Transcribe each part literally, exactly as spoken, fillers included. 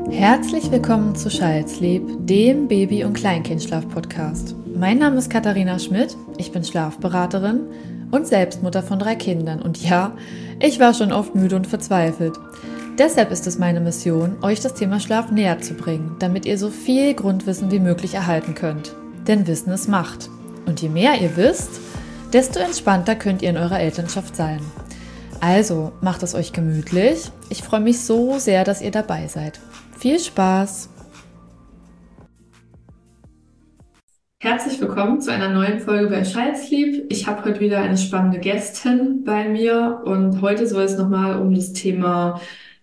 Herzlich willkommen zu Child's-Sleep, dem Baby- und Kleinkindschlaf-Podcast. Mein Name ist Katharina Schmidt, ich bin Schlafberaterin und Selbstmutter von drei Kindern. Und ja, ich war schon oft müde und verzweifelt. Deshalb ist es meine Mission, euch das Thema Schlaf näher zu bringen, damit ihr so viel Grundwissen wie möglich erhalten könnt. Denn Wissen ist Macht. Und je mehr ihr wisst, desto entspannter könnt ihr in eurer Elternschaft sein. Also, macht es euch gemütlich. Ich freue mich so sehr, dass ihr dabei seid. Viel Spaß! Herzlich willkommen zu einer neuen Folge bei Child's-Sleep. Ich habe heute wieder eine spannende Gästin bei mir und heute soll es nochmal um das Thema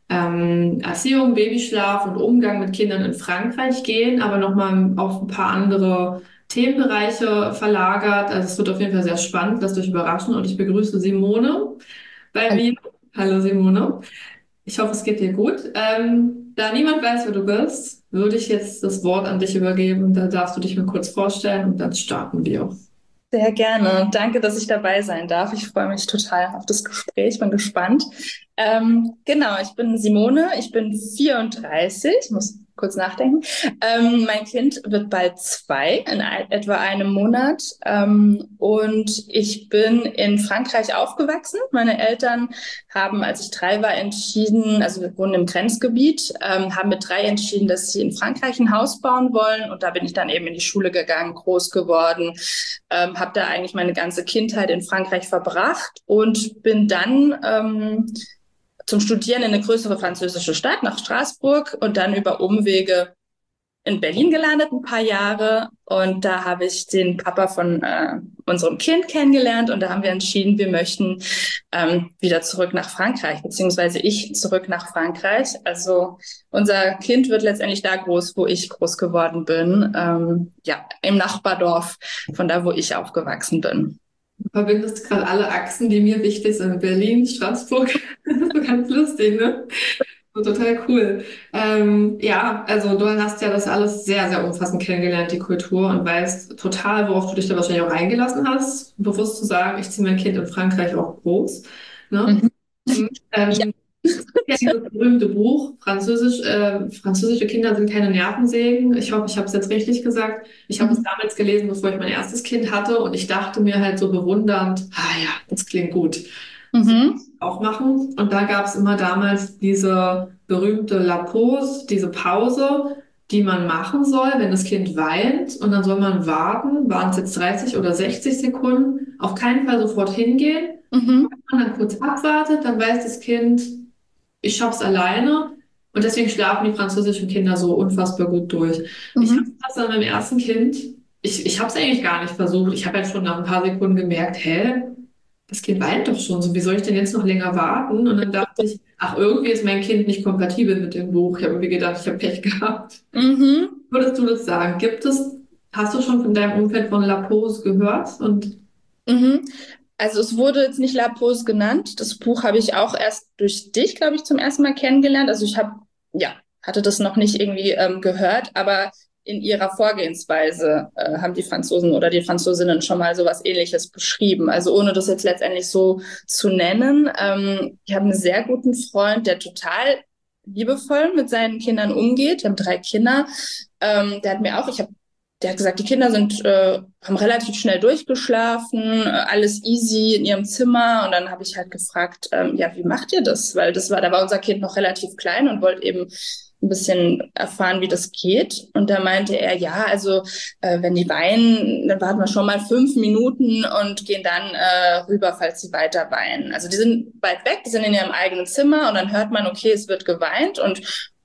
ähm, Erziehung, Babyschlaf und Umgang mit Kindern in Frankreich gehen, aber nochmal auf ein paar andere Themenbereiche verlagert. Also es wird auf jeden Fall sehr spannend, lasst euch überraschen und ich begrüße Simone bei mir. Hallo Simone. Ich hoffe, es geht dir gut. Ähm, da niemand weiß, wer du bist, würde ich jetzt das Wort an dich übergeben. Da darfst du dich mal kurz vorstellen und dann starten wir. Sehr gerne. Danke, dass ich dabei sein darf. Ich freue mich total auf das Gespräch, bin gespannt. Ähm, genau, ich bin Simone, ich bin vierunddreißig, ich muss kurz nachdenken. Ähm, mein Kind wird bald zwei, in ein, etwa einem Monat. Ähm, und ich bin in Frankreich aufgewachsen. Meine Eltern haben, als ich drei war, entschieden, also wir wohnen im Grenzgebiet, ähm, haben mit drei entschieden, dass sie in Frankreich ein Haus bauen wollen. Und da bin ich dann eben in die Schule gegangen, groß geworden. Ähm, habe da eigentlich meine ganze Kindheit in Frankreich verbracht und bin dann ähm, zum Studieren in eine größere französische Stadt, nach Straßburg und dann über Umwege in Berlin gelandet, ein paar Jahre. Und da habe ich den Papa von äh, unserem Kind kennengelernt und da haben wir entschieden, wir möchten ähm, wieder zurück nach Frankreich, beziehungsweise ich zurück nach Frankreich. Also unser Kind wird letztendlich da groß, wo ich groß geworden bin. Ähm, ja, im Nachbardorf von da, wo ich aufgewachsen bin. Du verbindest gerade alle Achsen, die mir wichtig sind. Berlin, Straßburg. Das ist so ganz lustig, ne? So total cool. Ähm, ja, also du hast ja das alles sehr, sehr umfassend kennengelernt, die Kultur, und weißt total, worauf du dich da wahrscheinlich auch eingelassen hast. Bewusst zu sagen, ich ziehe mein Kind in Frankreich auch groß. Ne? Mhm. Mhm. Ja. Ähm, ja, dieses berühmte Buch, Französisch, äh, französische Kinder sind keine Nervensägen. Ich hoffe, ich habe es jetzt richtig gesagt. Ich habe es Mhm. damals gelesen, bevor ich mein erstes Kind hatte, und ich dachte mir halt so bewundernd, ah ja, das klingt gut. So Mhm. auch machen. Und da gab es immer damals diese berühmte La Pause, diese Pause, die man machen soll, wenn das Kind weint. Und dann soll man warten, waren es jetzt dreißig oder sechzig Sekunden, auf keinen Fall sofort hingehen. Mhm. Wenn man dann kurz abwartet, dann weiß das Kind, ich schaff's alleine. Und deswegen schlafen die französischen Kinder so unfassbar gut durch. Ich habe Mhm. das an meinem ersten Kind. Ich, ich habe es eigentlich gar nicht versucht. Ich habe ja schon nach ein paar Sekunden gemerkt, hä, das Kind weint doch schon. So, wie soll ich denn jetzt noch länger warten? Und dann dachte ich, ach, irgendwie ist mein Kind nicht kompatibel mit dem Buch. Ich habe irgendwie gedacht, ich habe Pech gehabt. Mhm. Würdest du das sagen? Gibt es, hast du schon von deinem Umfeld von La Pose gehört? Und Mhm. Also es wurde jetzt nicht La Pose genannt. Das Buch habe ich auch erst durch dich, glaube ich, zum ersten Mal kennengelernt. Also ich habe, ja, hatte das noch nicht irgendwie ähm, gehört, aber in ihrer Vorgehensweise äh, haben die Franzosen oder die Französinnen schon mal sowas Ähnliches beschrieben. Also ohne das jetzt letztendlich so zu nennen. Ähm, ich habe einen sehr guten Freund, der total liebevoll mit seinen Kindern umgeht. Wir haben drei Kinder. Ähm, der hat mir auch, ich habe Der hat gesagt, die Kinder sind, äh, haben relativ schnell durchgeschlafen, äh, alles easy in ihrem Zimmer. Und dann habe ich halt gefragt, ähm, ja, wie macht ihr das? Weil das war, da war unser Kind noch relativ klein und wollte eben ein bisschen erfahren, wie das geht. Und da meinte er, ja, also äh, wenn die weinen, dann warten wir schon mal fünf Minuten und gehen dann äh, rüber, falls sie weiter weinen. Also die sind weit weg, die sind in ihrem eigenen Zimmer und dann hört man, okay, es wird geweint und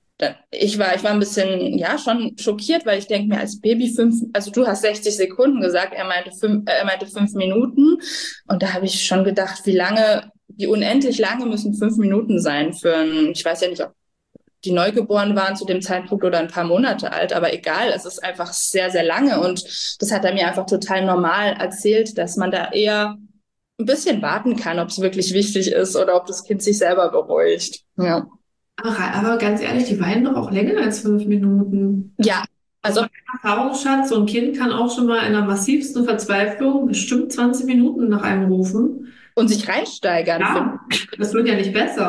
ich war, ich war ein bisschen, ja, schon schockiert, weil ich denke mir als Baby fünf, also du hast sechzig Sekunden gesagt, er meinte fünf, äh, er meinte fünf Minuten. Und da habe ich schon gedacht, wie lange, wie unendlich lange müssen fünf Minuten sein für ein, ich weiß ja nicht, ob die neugeboren waren zu dem Zeitpunkt oder ein paar Monate alt, aber egal, es ist einfach sehr, sehr lange. Und das hat er mir einfach total normal erzählt, dass man da eher ein bisschen warten kann, ob es wirklich wichtig ist oder ob das Kind sich selber beruhigt. Ja. aber, aber ganz ehrlich, die weinen doch auch länger als fünf Minuten. Ja, Also also mein Erfahrungsschatz, so ein Kind kann auch schon mal in der massivsten Verzweiflung bestimmt zwanzig Minuten nach einem rufen. und sich reinsteigern, finde Ja, das wird ja nicht besser.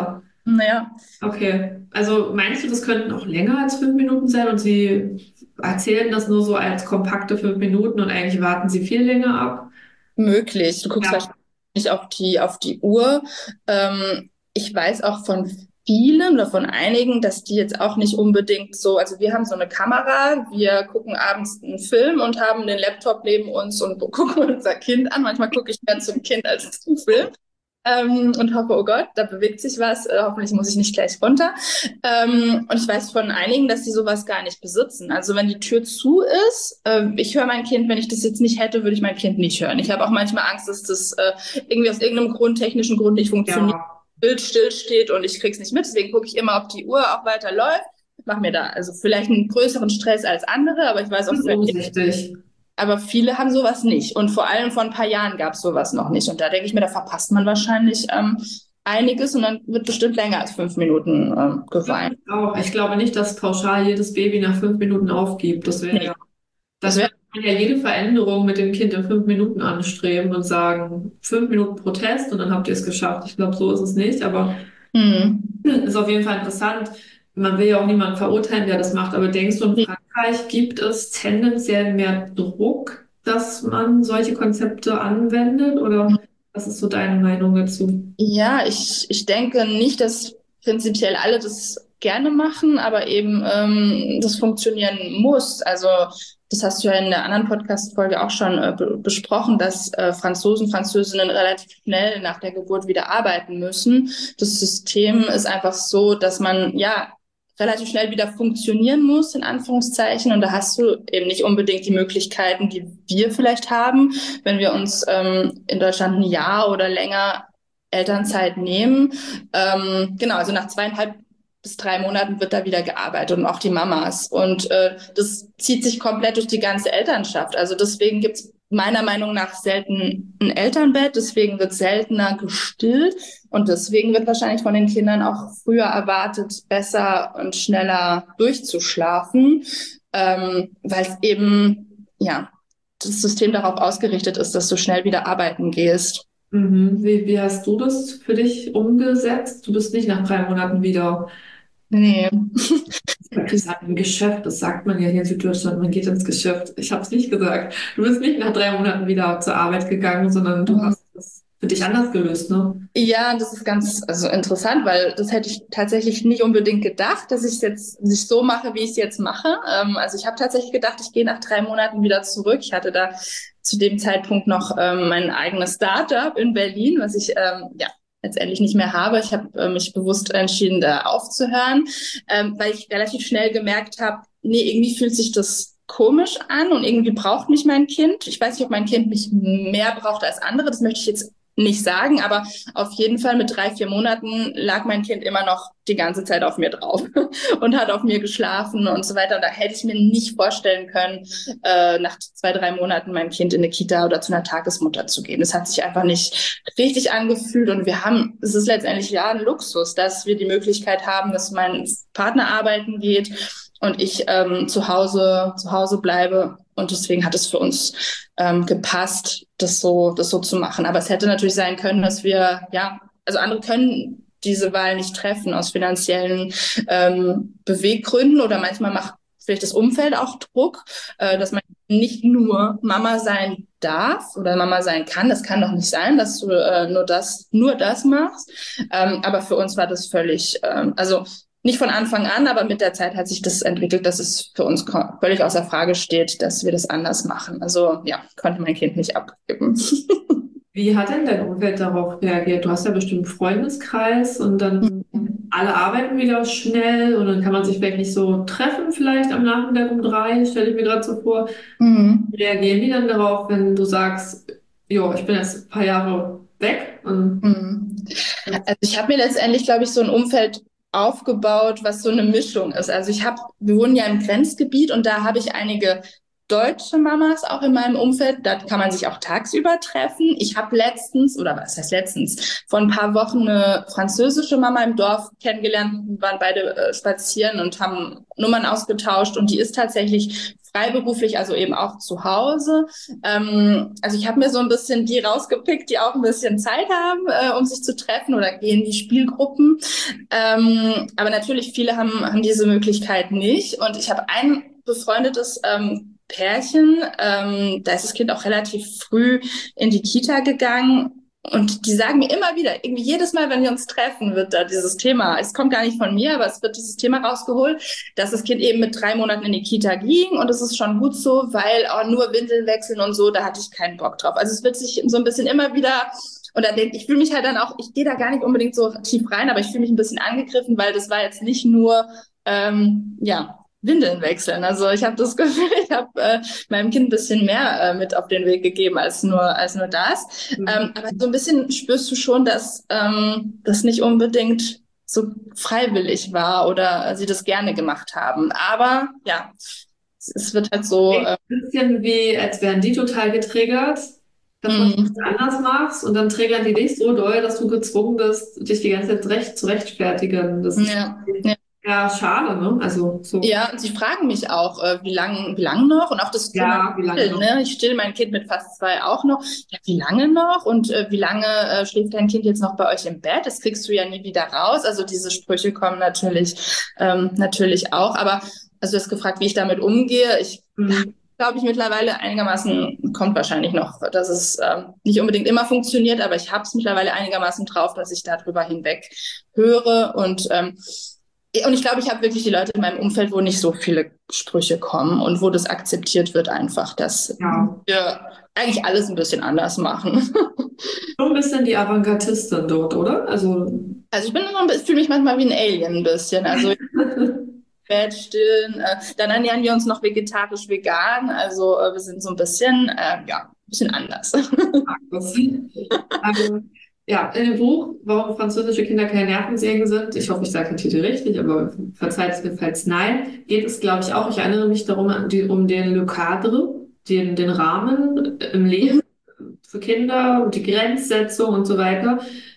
Naja, Okay. Also meinst du, das könnten auch länger als fünf Minuten sein und sie erzählen das nur so als kompakte fünf Minuten und eigentlich warten sie viel länger ab? möglich. Du guckst Ja. wahrscheinlich nicht auf die, auf die Uhr. Ähm, ich weiß auch von vielen oder von einigen, dass die jetzt auch nicht unbedingt so, also wir haben so eine Kamera, wir gucken abends einen Film und haben den Laptop neben uns und gucken unser Kind an. Manchmal gucke ich mehr zum Kind als zum Film. Ähm, und hoffe, oh Gott, da bewegt sich was. Äh, hoffentlich muss ich nicht gleich runter. Ähm, und ich weiß von einigen, dass die sowas gar nicht besitzen. Also wenn die Tür zu ist, äh, ich höre mein Kind, wenn ich das jetzt nicht hätte, würde ich mein Kind nicht hören. Ich habe auch manchmal Angst, dass das äh, irgendwie aus irgendeinem Grund, technischen Grund nicht funktioniert, Ja. Bild still steht und ich krieg's nicht mit. Deswegen gucke ich immer, ob die Uhr auch weiter läuft. Mach mir da also vielleicht einen größeren Stress als andere, aber ich weiß auch, Das ist umsichtig. aber viele haben sowas nicht. Und vor allem vor ein paar Jahren gab es sowas noch nicht. Und da denke ich mir, da verpasst man wahrscheinlich ähm, einiges und dann wird bestimmt länger als fünf Minuten ähm, geweint. Auch. Ich glaube nicht, dass pauschal jedes Baby nach fünf Minuten aufgibt. Das wäre Nee, ja, das dann wäre. würde man ja jede Veränderung mit dem Kind in fünf Minuten anstreben und sagen, fünf Minuten Protest und dann habt ihr es geschafft. Ich glaube, so ist es nicht, aber Hm. ist auf jeden Fall interessant. Man will ja auch niemanden verurteilen, der das macht, aber denkst du, in Frankreich gibt es tendenziell mehr Druck, dass man solche Konzepte anwendet? Oder was ist so deine Meinung dazu? Ja, ich, ich denke nicht, dass prinzipiell alle das gerne machen, aber eben ähm, das funktionieren muss. Also das hast du ja in der anderen Podcast-Folge auch schon äh, be besprochen, dass äh, Franzosen, Französinnen relativ schnell nach der Geburt wieder arbeiten müssen. Das System ist einfach so, dass man ja relativ schnell wieder funktionieren muss, in Anführungszeichen. Und da hast du eben nicht unbedingt die Möglichkeiten, die wir vielleicht haben, wenn wir uns ähm, in Deutschland ein Jahr oder länger Elternzeit nehmen. Ähm, genau, also nach zweieinhalb bis drei Monaten wird da wieder gearbeitet und auch die Mamas. Und äh, das zieht sich komplett durch die ganze Elternschaft. Also deswegen gibt's meiner Meinung nach selten ein Elternbett, deswegen wird seltener gestillt und deswegen wird wahrscheinlich von den Kindern auch früher erwartet, besser und schneller durchzuschlafen, ähm, weil es eben, ja, das System darauf ausgerichtet ist, dass du schnell wieder arbeiten gehst. Mhm. Wie, wie hast du das für dich umgesetzt? Du bist nicht nach drei Monaten wieder Nee. gesagt, im Geschäft. Das sagt man ja hier in Süddeutschland, man geht ins Geschäft. Ich habe es nicht gesagt. Du bist nicht nach drei Monaten wieder zur Arbeit gegangen, sondern du hast das für dich anders gelöst, ne? Ja, das ist ganz also interessant, weil das hätte ich tatsächlich nicht unbedingt gedacht, dass ich es jetzt nicht so mache, wie ich es jetzt mache. Ähm, also ich habe tatsächlich gedacht, ich gehe nach drei Monaten wieder zurück. Ich hatte da zu dem Zeitpunkt noch ähm, mein eigenes Startup in Berlin, was ich ähm, ja letztendlich nicht mehr habe. Ich habe äh, mich bewusst entschieden, da aufzuhören, ähm, weil ich relativ schnell gemerkt habe, nee, irgendwie fühlt sich das komisch an und irgendwie braucht mich mein Kind. Ich weiß nicht, ob mein Kind mich mehr braucht als andere. Das möchte ich jetzt nicht sagen, aber auf jeden Fall mit drei, vier Monaten lag mein Kind immer noch die ganze Zeit auf mir drauf und hat auf mir geschlafen und so weiter. Und da hätte ich mir nicht vorstellen können, äh, nach zwei, drei Monaten mein Kind in eine Kita oder zu einer Tagesmutter zu geben. Das hat sich einfach nicht richtig angefühlt und wir haben, es ist letztendlich ja ein Luxus, dass wir die Möglichkeit haben, dass mein Partner arbeiten geht und ich ähm, zu Hause zu Hause bleibe und deswegen hat es für uns ähm, gepasst, das so das so zu machen. Aber es hätte natürlich sein können, dass wir ja also andere können diese Wahl nicht treffen aus finanziellen ähm, Beweggründen oder manchmal macht vielleicht das Umfeld auch Druck, äh, dass man nicht nur Mama sein darf oder Mama sein kann. Das kann doch nicht sein, dass du äh, nur das nur das machst. Ähm, aber für uns war das völlig ähm, also nicht von Anfang an, aber mit der Zeit hat sich das entwickelt, dass es für uns völlig außer Frage steht, dass wir das anders machen. Also ja, konnte mein Kind nicht abgeben. Wie hat denn dein Umfeld darauf reagiert? Du hast ja bestimmt einen Freundeskreis und dann alle arbeiten wieder schnell und dann kann man sich vielleicht nicht so treffen, vielleicht am Nachmittag um drei, stelle ich mir gerade so vor. Mhm. Reagieren die dann darauf, wenn du sagst, jo, ich bin jetzt ein paar Jahre weg und Mhm. Also ich habe mir letztendlich, glaube ich, so ein Umfeld aufgebaut, was so eine Mischung ist. Also ich habe, wir wohnen ja im Grenzgebiet und da habe ich einige deutsche Mamas auch in meinem Umfeld. Da kann man sich auch tagsüber treffen. Ich habe letztens, oder was heißt letztens, vor ein paar Wochen eine französische Mama im Dorf kennengelernt. Wir waren beide äh, spazieren und haben Nummern ausgetauscht. Und die ist tatsächlich freiberuflich, also eben auch zu Hause. Ähm, also ich habe mir so ein bisschen die rausgepickt, die auch ein bisschen Zeit haben, äh, um sich zu treffen oder gehen in die Spielgruppen. Ähm, aber natürlich, viele haben, haben diese Möglichkeit nicht. Und ich habe ein befreundetes ähm, Pärchen, ähm, da ist das Kind auch relativ früh in die Kita gegangen. Und die sagen mir immer wieder, irgendwie jedes Mal, wenn wir uns treffen, wird da dieses Thema, es kommt gar nicht von mir, aber es wird dieses Thema rausgeholt, dass das Kind eben mit drei Monaten in die Kita ging und es ist schon gut so, weil auch nur Windeln wechseln und so, da hatte ich keinen Bock drauf. Also es wird sich so ein bisschen immer wieder, und dann denk, ich fühle mich halt dann auch, ich gehe da gar nicht unbedingt so tief rein, aber ich fühle mich ein bisschen angegriffen, weil das war jetzt nicht nur, ähm, ja, Windeln wechseln. Also ich habe das Gefühl, ich habe äh, meinem Kind ein bisschen mehr äh, mit auf den Weg gegeben als nur als nur das. Mhm. Ähm, aber so ein bisschen spürst du schon, dass ähm, das nicht unbedingt so freiwillig war oder sie das gerne gemacht haben. Aber ja, es, es wird halt so. Klingt Äh, ein bisschen wie, als wären die total getriggert, davon, dass du mh, es anders machst und dann triggern die dich so doll, dass du gezwungen bist, dich die ganze Zeit recht zu rechtfertigen. Das ist ja, ja. ja schade, ne? Also so, Ja, und sie fragen mich auch, äh, wie lang, wie lang noch? Und auch das Thema ja, wie lange Stillen, noch? ne? Ich still mein Kind mit fast zwei auch noch. Ja, wie lange noch? Und äh, wie lange äh, schläft dein Kind jetzt noch bei euch im Bett? Das kriegst du ja nie wieder raus. Also diese Sprüche kommen natürlich, ähm, natürlich auch. Aber also du hast gefragt, wie ich damit umgehe. Ich Mhm. glaube ich mittlerweile einigermaßen, kommt wahrscheinlich noch, dass es ähm, nicht unbedingt immer funktioniert, aber ich habe es mittlerweile einigermaßen drauf, dass ich darüber hinweg höre und ähm, und ich glaube, ich habe wirklich die Leute in meinem Umfeld, wo nicht so viele Sprüche kommen und wo das akzeptiert wird einfach, dass Ja, wir eigentlich alles ein bisschen anders machen. so ein bisschen die Avantgardistin dort, oder? Also, Also ich bin immer, ich fühle mich manchmal wie ein Alien ein bisschen. Also Bett stillen, äh, dann ernähren wir uns noch vegetarisch vegan. Also äh, wir sind so ein bisschen, äh, ja, ein bisschen anders. das. Ähm, ja, in dem Buch, warum französische Kinder keine Nervensägen sind, ich hoffe, ich sage den Titel richtig, aber verzeiht es mir, falls nein, geht es, glaube ich, auch, ich erinnere mich darum, an die, um den Le Cadre, den, den Rahmen im Leben für Kinder und die Grenzsetzung und so weiter.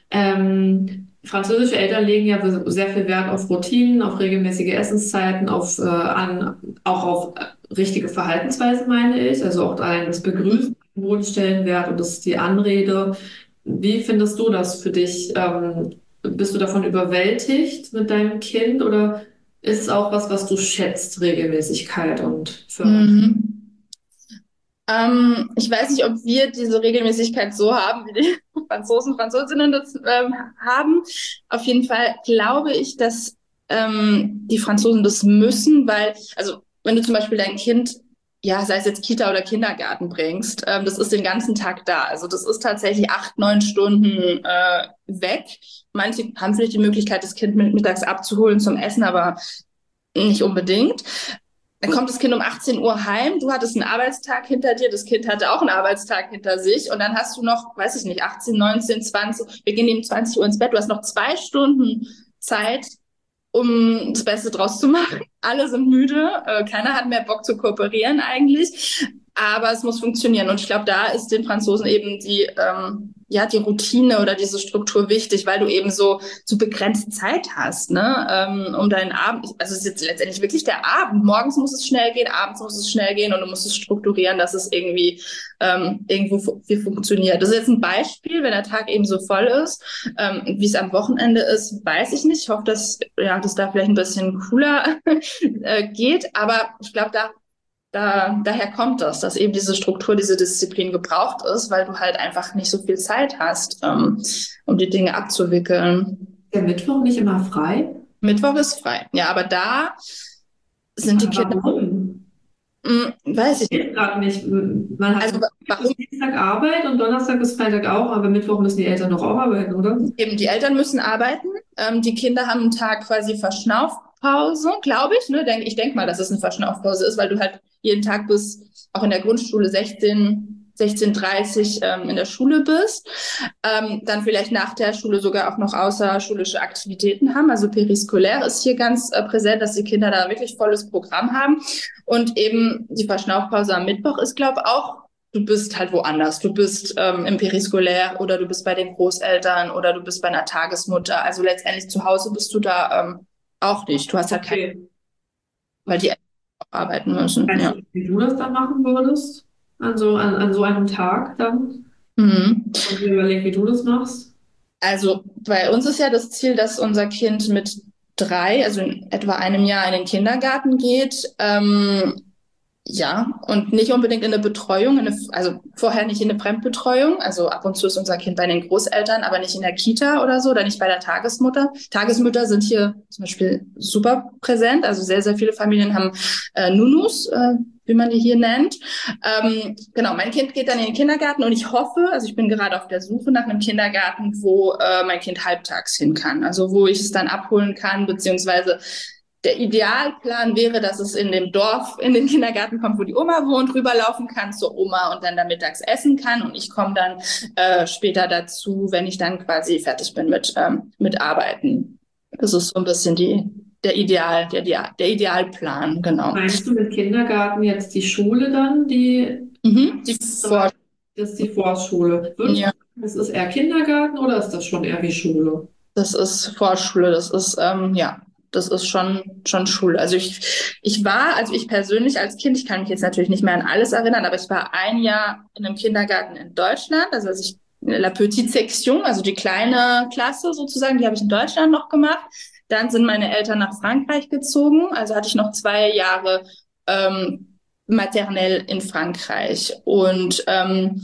Ähm, französische Eltern legen ja sehr viel Wert auf Routinen, auf regelmäßige Essenszeiten, auf, äh, an, auch auf äh, richtige Verhaltensweisen, meine ich, also auch allein das Begrüßen, hohen Stellenwert und das ist die Anrede. Wie findest du das für dich? Ähm, bist du davon überwältigt mit deinem Kind oder ist es auch was, was du schätzt, Regelmäßigkeit und Förderung? Mhm. Ähm, ich weiß nicht, ob wir diese Regelmäßigkeit so haben, wie die Franzosen, Franzosinnen das ähm, haben. Auf jeden Fall glaube ich, dass ähm, die Franzosen das müssen, weil, also wenn du zum Beispiel dein Kind, ja, sei es jetzt Kita oder Kindergarten bringst, ähm, das ist den ganzen Tag da. Also das ist tatsächlich acht, neun Stunden äh, weg. Manche haben vielleicht die Möglichkeit, das Kind mit mittags abzuholen zum Essen, aber nicht unbedingt. Dann kommt das Kind um achtzehn Uhr heim, du hattest einen Arbeitstag hinter dir, das Kind hatte auch einen Arbeitstag hinter sich und dann hast du noch, weiß ich nicht, achtzehn, neunzehn, zwanzig, wir gehen eben zwanzig Uhr ins Bett, du hast noch zwei Stunden Zeit, um das Beste draus zu machen. Alle sind müde, äh, keiner hat mehr Bock zu kooperieren eigentlich, aber es muss funktionieren und ich glaube, da ist den Franzosen eben die, ähm, ja, die Routine oder diese Struktur wichtig, weil du eben so, so begrenzt Zeit hast, ne, ähm, um deinen Abend, also es ist jetzt letztendlich wirklich der Abend. Morgens muss es schnell gehen, abends muss es schnell gehen und du musst es strukturieren, dass es irgendwie ähm, irgendwo fu wie funktioniert. Das ist jetzt ein Beispiel, wenn der Tag eben so voll ist. Ähm, wie es am Wochenende ist, weiß ich nicht. Ich hoffe, dass ja, das da vielleicht ein bisschen cooler äh, geht, aber ich glaube, da da, daher kommt das, dass eben diese Struktur, diese Disziplin gebraucht ist, weil du halt einfach nicht so viel Zeit hast, ähm, um die Dinge abzuwickeln. Der Mittwoch nicht immer frei? Mittwoch ist frei. Ja, aber da sind die Aber Kinder, warum? hm, weiß ich nicht. Geht gerade nicht. Man hat Also wa- bis warum Dienstag Arbeit und Donnerstag bis Freitag auch, aber Mittwoch müssen die Eltern doch auch arbeiten, oder? eben die Eltern müssen arbeiten, ähm, die Kinder haben einen Tag quasi Verschnaufpause, glaube ich. Ne? Denk, ich denke mal, dass es eine Verschnaufpause ist, weil du halt jeden Tag bis auch in der Grundschule sechzehn sechzehn Uhr dreißig ähm, in der Schule bist, ähm, dann vielleicht nach der Schule sogar auch noch außerschulische Aktivitäten haben. Also periskolär ist hier ganz äh, präsent, dass die Kinder da wirklich volles Programm haben. Und eben die Verschnaufpause am Mittwoch ist, glaube ich, auch, du bist halt woanders. Du bist ähm, im periskolär oder du bist bei den Großeltern oder du bist bei einer Tagesmutter. Also letztendlich zu Hause bist du da ähm, auch nicht. Du hast halt kein, Okay. weil die Eltern auch arbeiten müssen. Weißt Ja. du, wie du das dann machen würdest? An so, an, an so einem Tag dann? Mhm. Und dir überlegt, wie du das machst? Also bei uns ist ja das Ziel, dass unser Kind mit drei, also in etwa einem Jahr in den Kindergarten geht. Ähm, ja, und nicht unbedingt in eine Betreuung, in eine, also vorher nicht in eine Fremdbetreuung. Also ab und zu ist unser Kind bei den Großeltern, aber nicht in der Kita oder so, oder nicht bei der Tagesmutter. Tagesmütter sind hier zum Beispiel super präsent. Also sehr, sehr viele Familien haben äh, Nunus, äh, wie man die hier nennt. Ähm, genau, mein Kind geht dann in den Kindergarten und ich hoffe, also ich bin gerade auf der Suche nach einem Kindergarten, wo äh, mein Kind halbtags hin kann. Also wo ich es dann abholen kann, beziehungsweise der Idealplan wäre, dass es in dem Dorf in den Kindergarten kommt, wo die Oma wohnt, rüberlaufen kann zur Oma und dann da mittags essen kann. Und ich komme dann äh, später dazu, wenn ich dann quasi fertig bin mit, ähm, mit Arbeiten. Das ist so ein bisschen die, der Ideal, der, der, der Idealplan, genau. Meinst du mit Kindergarten jetzt die Schule dann, die, Mhm. Die Vor das ist die Vorschule? Würdest du ja, sagen, das ist eher Kindergarten oder ist das schon eher wie Schule? das ist Vorschule, das ist, ähm, ja, das ist schon, schon Schule. Also ich, ich war, also ich persönlich als Kind, ich kann mich jetzt natürlich nicht mehr an alles erinnern, aber ich war ein Jahr in einem Kindergarten in Deutschland, also als ich La Petite Section, also die kleine Klasse sozusagen, die habe ich in Deutschland noch gemacht. Dann sind meine Eltern nach Frankreich gezogen, also hatte ich noch zwei Jahre ähm, maternell in Frankreich. Und ähm,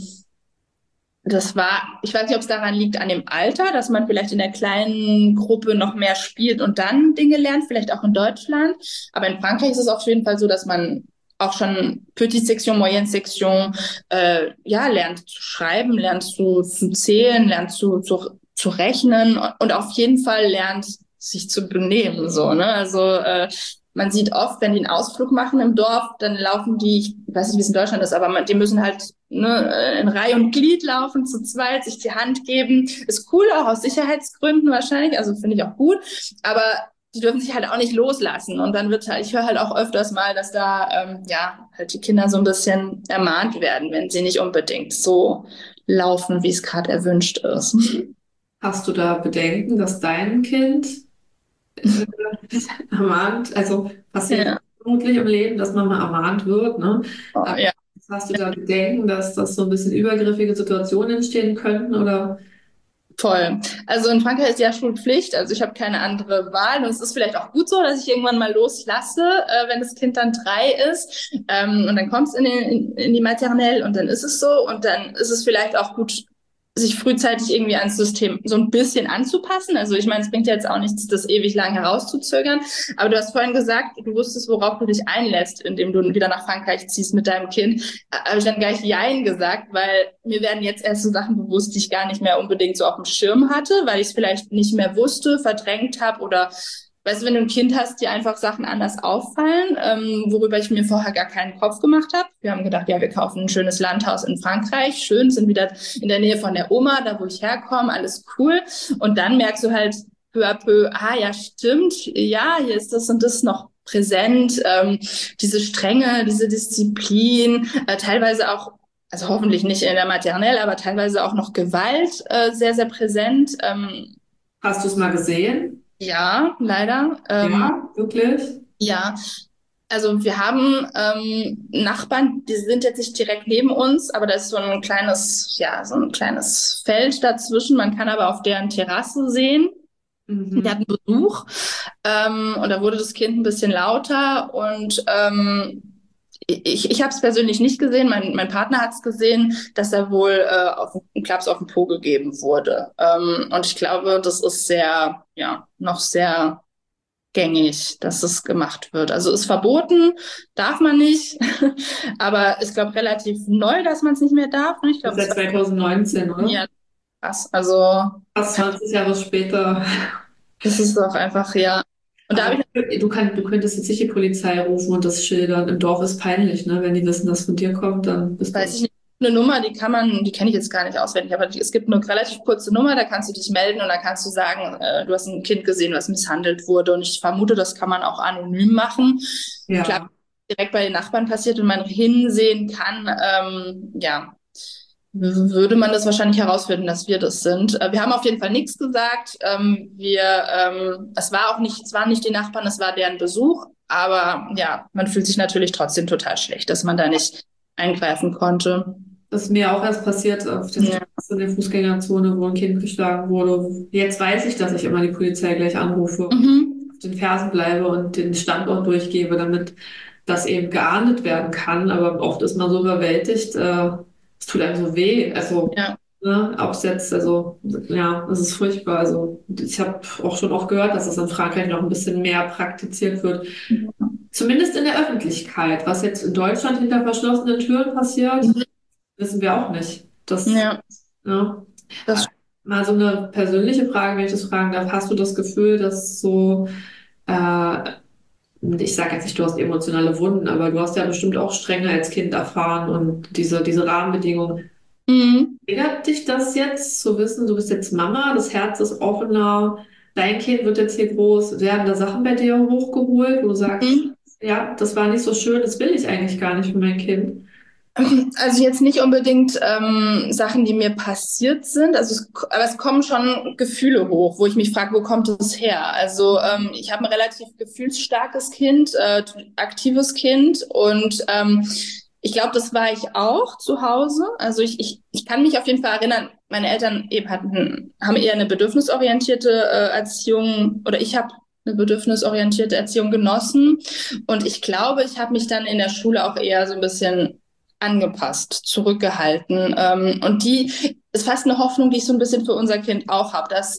das war, ich weiß nicht, ob es daran liegt, an dem Alter, dass man vielleicht in der kleinen Gruppe noch mehr spielt und dann Dinge lernt, vielleicht auch in Deutschland. Aber in Frankreich ist es auf jeden Fall so, dass man auch schon Petite Section, Moyenne Section, äh, ja, lernt zu schreiben, lernt zu, zu zählen, lernt zu, zu, zu rechnen und auf jeden Fall lernt, sich zu benehmen, so, ne? Also, äh, man sieht oft, wenn die einen Ausflug machen im Dorf, dann laufen die, ich weiß nicht, wie es in Deutschland ist, aber man, die müssen halt ne, in Reihe und Glied laufen, zu zweit, sich die Hand geben. Ist cool, auch aus Sicherheitsgründen wahrscheinlich, also finde ich auch gut, aber die dürfen sich halt auch nicht loslassen. Und dann wird halt, ich höre halt auch öfters mal, dass da ähm, ja halt die Kinder so ein bisschen ermahnt werden, wenn sie nicht unbedingt so laufen, wie es gerade erwünscht ist. Hast du da Bedenken, dass dein Kind äh, ermahnt, also passiert Ja, vermutlich im Leben, dass man mal ermahnt wird, ne? oh, Aber ja. hast du da Bedenken, dass das so ein bisschen übergriffige Situationen entstehen könnten oder? Voll. Also in Frankreich ist ja Schulpflicht, also ich habe keine andere Wahl und es ist vielleicht auch gut so, dass ich irgendwann mal loslasse, äh, wenn das Kind dann drei ist ähm, und dann kommt es in, den, in, in die Maternelle und dann ist es so und dann ist es vielleicht auch gut, sich frühzeitig irgendwie ans System so ein bisschen anzupassen. Also ich meine, es bringt ja jetzt auch nichts, das ewig lang herauszuzögern. Aber du hast vorhin gesagt, du wusstest, worauf du dich einlässt, indem du wieder nach Frankreich ziehst mit deinem Kind. Äh, Habe ich dann gleich Jein gesagt, weil mir werden jetzt erst so Sachen bewusst, die ich gar nicht mehr unbedingt so auf dem Schirm hatte, weil ich es vielleicht nicht mehr wusste, verdrängt habe oder weißt du, wenn du ein Kind hast, dir einfach Sachen anders auffallen, ähm, worüber ich mir vorher gar keinen Kopf gemacht habe. Wir haben gedacht, ja, wir kaufen ein schönes Landhaus in Frankreich, schön, sind wieder in der Nähe von der Oma, da wo ich herkomme, alles cool. Und dann merkst du halt peu à peu, ah ja, stimmt, ja, hier ist das und das noch präsent, ähm, diese Strenge, diese Disziplin, äh, teilweise auch, also hoffentlich nicht in der Maternelle, aber teilweise auch noch Gewalt äh, sehr, sehr präsent. Ähm, Hast du es mal gesehen? ja, leider. Ähm, Ja, wirklich? ja, also wir haben ähm, Nachbarn, die sind jetzt nicht direkt neben uns, aber da ist so ein kleines, ja, so ein kleines Feld dazwischen. Man kann aber auf deren Terrasse sehen. Wir Mhm. hatten Besuch ähm, und da wurde das Kind ein bisschen lauter und ähm, ich, ich habe es persönlich nicht gesehen, mein, mein Partner hat es gesehen, dass er wohl äh, auf einen Klaps auf den Po gegeben wurde. Ähm, und ich glaube, das ist sehr, ja, noch sehr gängig, dass es gemacht wird. Also ist verboten, darf man nicht, aber ich glaube relativ neu, dass man es nicht mehr darf. Ne? Ich Das ist glaube, es ja war zwanzig neunzehn, oder? ja krass. Also Fast zwanzig Jahre später. das ist doch einfach, ja. Und da habe Aber ich, du, kann, du könntest jetzt nicht die Polizei rufen und das schildern. Im Dorf ist peinlich, ne? Wenn die wissen, dass von dir kommt, dann bist weiß ich du. nicht, eine Nummer, die kann man, die kenne ich jetzt gar nicht auswendig, aber die, es gibt eine relativ kurze Nummer, da kannst du dich melden und da kannst du sagen, äh, du hast ein Kind gesehen, was misshandelt wurde. Und ich vermute, das kann man auch anonym machen. Klar, Ja, direkt bei den Nachbarn passiert und man hinsehen kann, ähm, ja, w- würde man das wahrscheinlich herausfinden, dass wir das sind. Äh, wir haben auf jeden Fall nichts gesagt. Ähm, wir, ähm, es war auch nicht, es waren nicht die Nachbarn, es war deren Besuch. Aber ja, man fühlt sich natürlich trotzdem total schlecht, dass man da nicht eingreifen konnte. das ist mir auch erst passiert auf der Ja. Straße in der Fußgängerzone, wo ein Kind geschlagen wurde. Jetzt weiß ich, dass ich immer die Polizei gleich anrufe, Mhm. auf den Fersen bleibe und den Standort durchgebe, damit das eben geahndet werden kann. Aber oft ist man so überwältigt, äh, es tut einem so weh. Also, Ja. ne, ob es jetzt, also, ja, es ist furchtbar. Also, ich habe auch schon oft gehört, dass es in Frankreich noch ein bisschen mehr praktiziert wird. Zumindest in der Öffentlichkeit. Was jetzt in Deutschland hinter verschlossenen Türen passiert, Mhm. wissen wir auch nicht. Das, Ja, ne? das, Mal so eine persönliche Frage, wenn ich das fragen darf. Hast du das Gefühl, dass so, äh, ich sage jetzt nicht, du hast emotionale Wunden, aber du hast ja bestimmt auch Strenge als Kind erfahren und diese, diese Rahmenbedingungen. mhm. Triggert dich das jetzt zu wissen, du bist jetzt Mama, das Herz ist offener, dein Kind wird jetzt hier groß, werden da Sachen bei dir hochgeholt, wo du sagst, Mhm. ja, das war nicht so schön, das will ich eigentlich gar nicht für mein Kind. Also jetzt nicht unbedingt ähm, Sachen, die mir passiert sind, also es, aber es kommen schon Gefühle hoch, wo ich mich frage, wo kommt es her? Also ähm, ich habe ein relativ gefühlsstarkes Kind, äh, aktives Kind und ähm, ich glaube, das war ich auch zu Hause. Also ich, ich, ich kann mich auf jeden Fall erinnern, meine Eltern eben hatten, haben eher eine bedürfnisorientierte äh, Erziehung oder ich habe eine bedürfnisorientierte Erziehung genossen und ich glaube, ich habe mich dann in der Schule auch eher so ein bisschen angepasst, zurückgehalten. Ähm, und die ist fast eine Hoffnung, die ich so ein bisschen für unser Kind auch habe, dass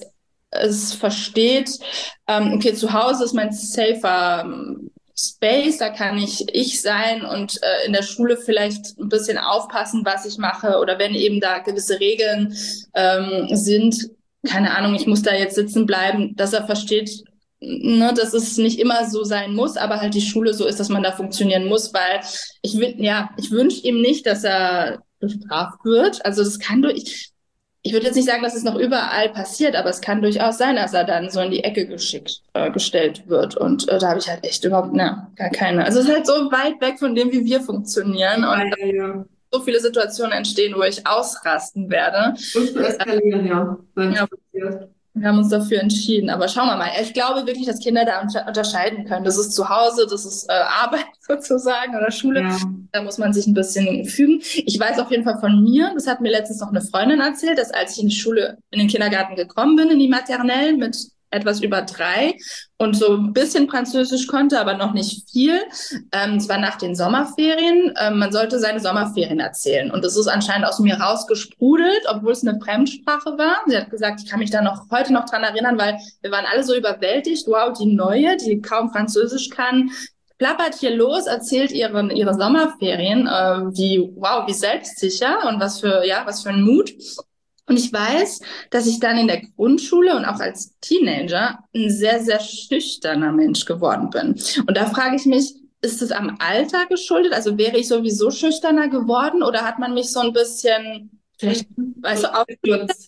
es versteht, ähm, okay, zu Hause ist mein safer ähm, Space, da kann ich ich sein und äh, in der Schule vielleicht ein bisschen aufpassen, was ich mache oder wenn eben da gewisse Regeln ähm, sind, keine Ahnung, ich muss da jetzt sitzen bleiben, dass er versteht, ne, dass es nicht immer so sein muss, aber halt die Schule so ist, dass man da funktionieren muss, weil ich will, ja, ich wünsche ihm nicht, dass er bestraft wird. Also das kann durch, ich würde jetzt nicht sagen, dass es noch überall passiert, aber es kann durchaus sein, dass er dann so in die Ecke geschickt, äh, gestellt wird. Und äh, da habe ich halt echt überhaupt, na, gar keine. Also es ist halt so weit weg von dem, wie wir funktionieren Ja, und ja, ja. so viele Situationen entstehen, wo ich ausrasten werde. Und zu eskalieren, ja, wenn es Ja, passiert. wir haben uns dafür entschieden, aber schauen wir mal. Ich glaube wirklich, dass Kinder da unter unterscheiden können. Das ist zu Hause, das ist äh, Arbeit sozusagen oder Schule. Ja. Da muss man sich ein bisschen fügen. Ich weiß auf jeden Fall von mir, das hat mir letztens noch eine Freundin erzählt, dass als ich in die Schule, in den Kindergarten gekommen bin, in die Maternelle mit etwas über drei und so ein bisschen Französisch konnte, aber noch nicht viel. Ähm, es war nach den Sommerferien. Ähm, man sollte seine Sommerferien erzählen. Und das ist anscheinend aus mir rausgesprudelt, obwohl es eine Fremdsprache war. Sie hat gesagt, ich kann mich da noch heute noch dran erinnern, weil wir waren alle so überwältigt. Wow, die Neue, die kaum Französisch kann, plappert hier los, erzählt ihren, ihre Sommerferien, äh, wie, wow, wie selbstsicher und was für, ja, was für ein Mut. Und ich weiß, dass ich dann in der Grundschule und auch als Teenager ein sehr, sehr schüchterner Mensch geworden bin. Und da frage ich mich, ist es am Alter geschuldet? Also wäre ich sowieso schüchterner geworden oder hat man mich so ein bisschen, vielleicht, weißt So, du, auch, kurz.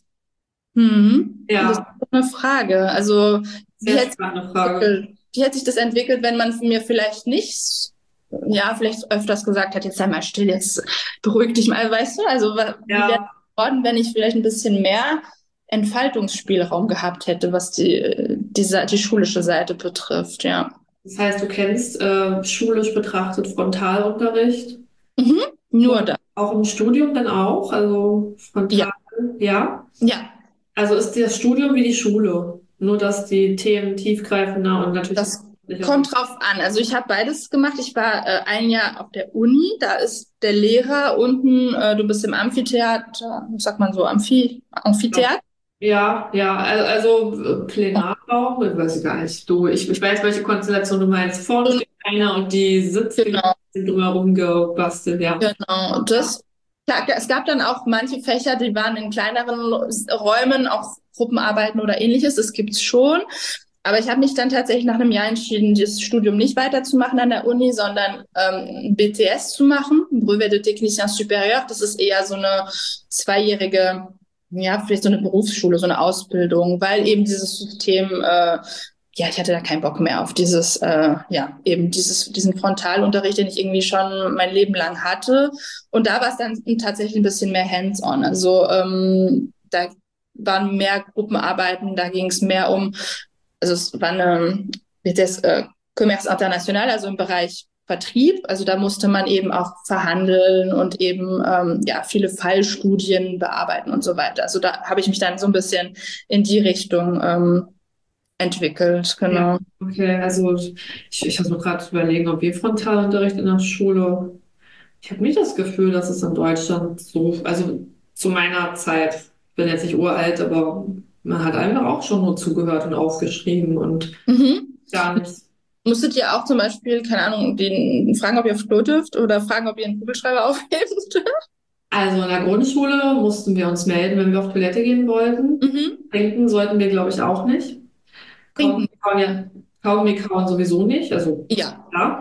hm, das ist Ja, eine Frage. Also, wie sehr hätte spannende sich Frage. entwickelt? Wie hätte sich das entwickelt, wenn man mir vielleicht nicht, ja, vielleicht öfters gesagt hat, jetzt sei mal still, jetzt beruhig dich mal, weißt du? Also, wa- wie wäre Ja, es geworden, wenn ich vielleicht ein bisschen mehr Entfaltungsspielraum gehabt hätte, was die, die, Sa- die schulische Seite betrifft, ja. das heißt, du kennst äh, schulisch betrachtet Frontalunterricht Mhm. Nur und da. auch im Studium dann auch, also Ja, frontal, ja. ja, Also ist das Studium wie die Schule, nur dass die Themen tiefgreifender und natürlich das sicher sind. kommt drauf an. Also ich habe beides gemacht. Ich war äh, ein Jahr auf der Uni. Da ist der Lehrer unten. Äh, du bist im Amphitheater. Was sagt man so? Amphi Amphitheater. Ja, ja, al- also äh, Plenarraum, ich weiß ich gar nicht. Du, ich, ich weiß, welche Konstellation du meinst. Vorne Und steht einer und die Sitzgelegenheiten genau, sind drumherum gebastelt, ja. genau. Und das. Klar, es gab dann auch manche Fächer, die waren in kleineren Räumen, auch Gruppenarbeiten oder ähnliches. Das gibt's schon. Aber ich habe mich dann tatsächlich nach einem Jahr entschieden, das Studium nicht weiterzumachen an der Uni, sondern ähm, ein B T S zu machen, ein Brevet de Technicien Supérieur. Das ist eher so eine zweijährige, ja, vielleicht so eine Berufsschule, so eine Ausbildung, weil eben dieses System, äh, ja, ich hatte da keinen Bock mehr auf dieses, äh, ja, eben dieses, diesen Frontalunterricht, den ich irgendwie schon mein Leben lang hatte. Und da war es dann tatsächlich ein bisschen mehr hands-on. Also ähm, da waren mehr Gruppenarbeiten, da ging es mehr um, also es war eine, das äh, Commerce International, also im Bereich Vertrieb. Also da musste man eben auch verhandeln und eben ähm, ja viele Fallstudien bearbeiten und so weiter. Also da habe ich mich dann so ein bisschen in die Richtung ähm, entwickelt, Ja, genau. okay, also ich, ich versuche gerade zu überlegen, ob wir Frontalunterricht in der Schule. Ich habe nicht das Gefühl, dass es in Deutschland so, also zu meiner Zeit, ich bin jetzt nicht uralt, aber man hat einfach auch schon nur zugehört und aufgeschrieben und Mhm. gar nichts. Musstet ihr auch zum Beispiel, keine Ahnung, den fragen, ob ihr auf Klo dürft oder fragen, ob ihr einen Kugelschreiber aufhebt? Also in der Grundschule mussten wir uns melden, wenn wir auf Toilette gehen wollten. Mhm. Trinken sollten wir, glaube ich, auch nicht. Kaugummi Trinken. kauen, ja, Kaugummi kauen sowieso nicht, also Ja. klar.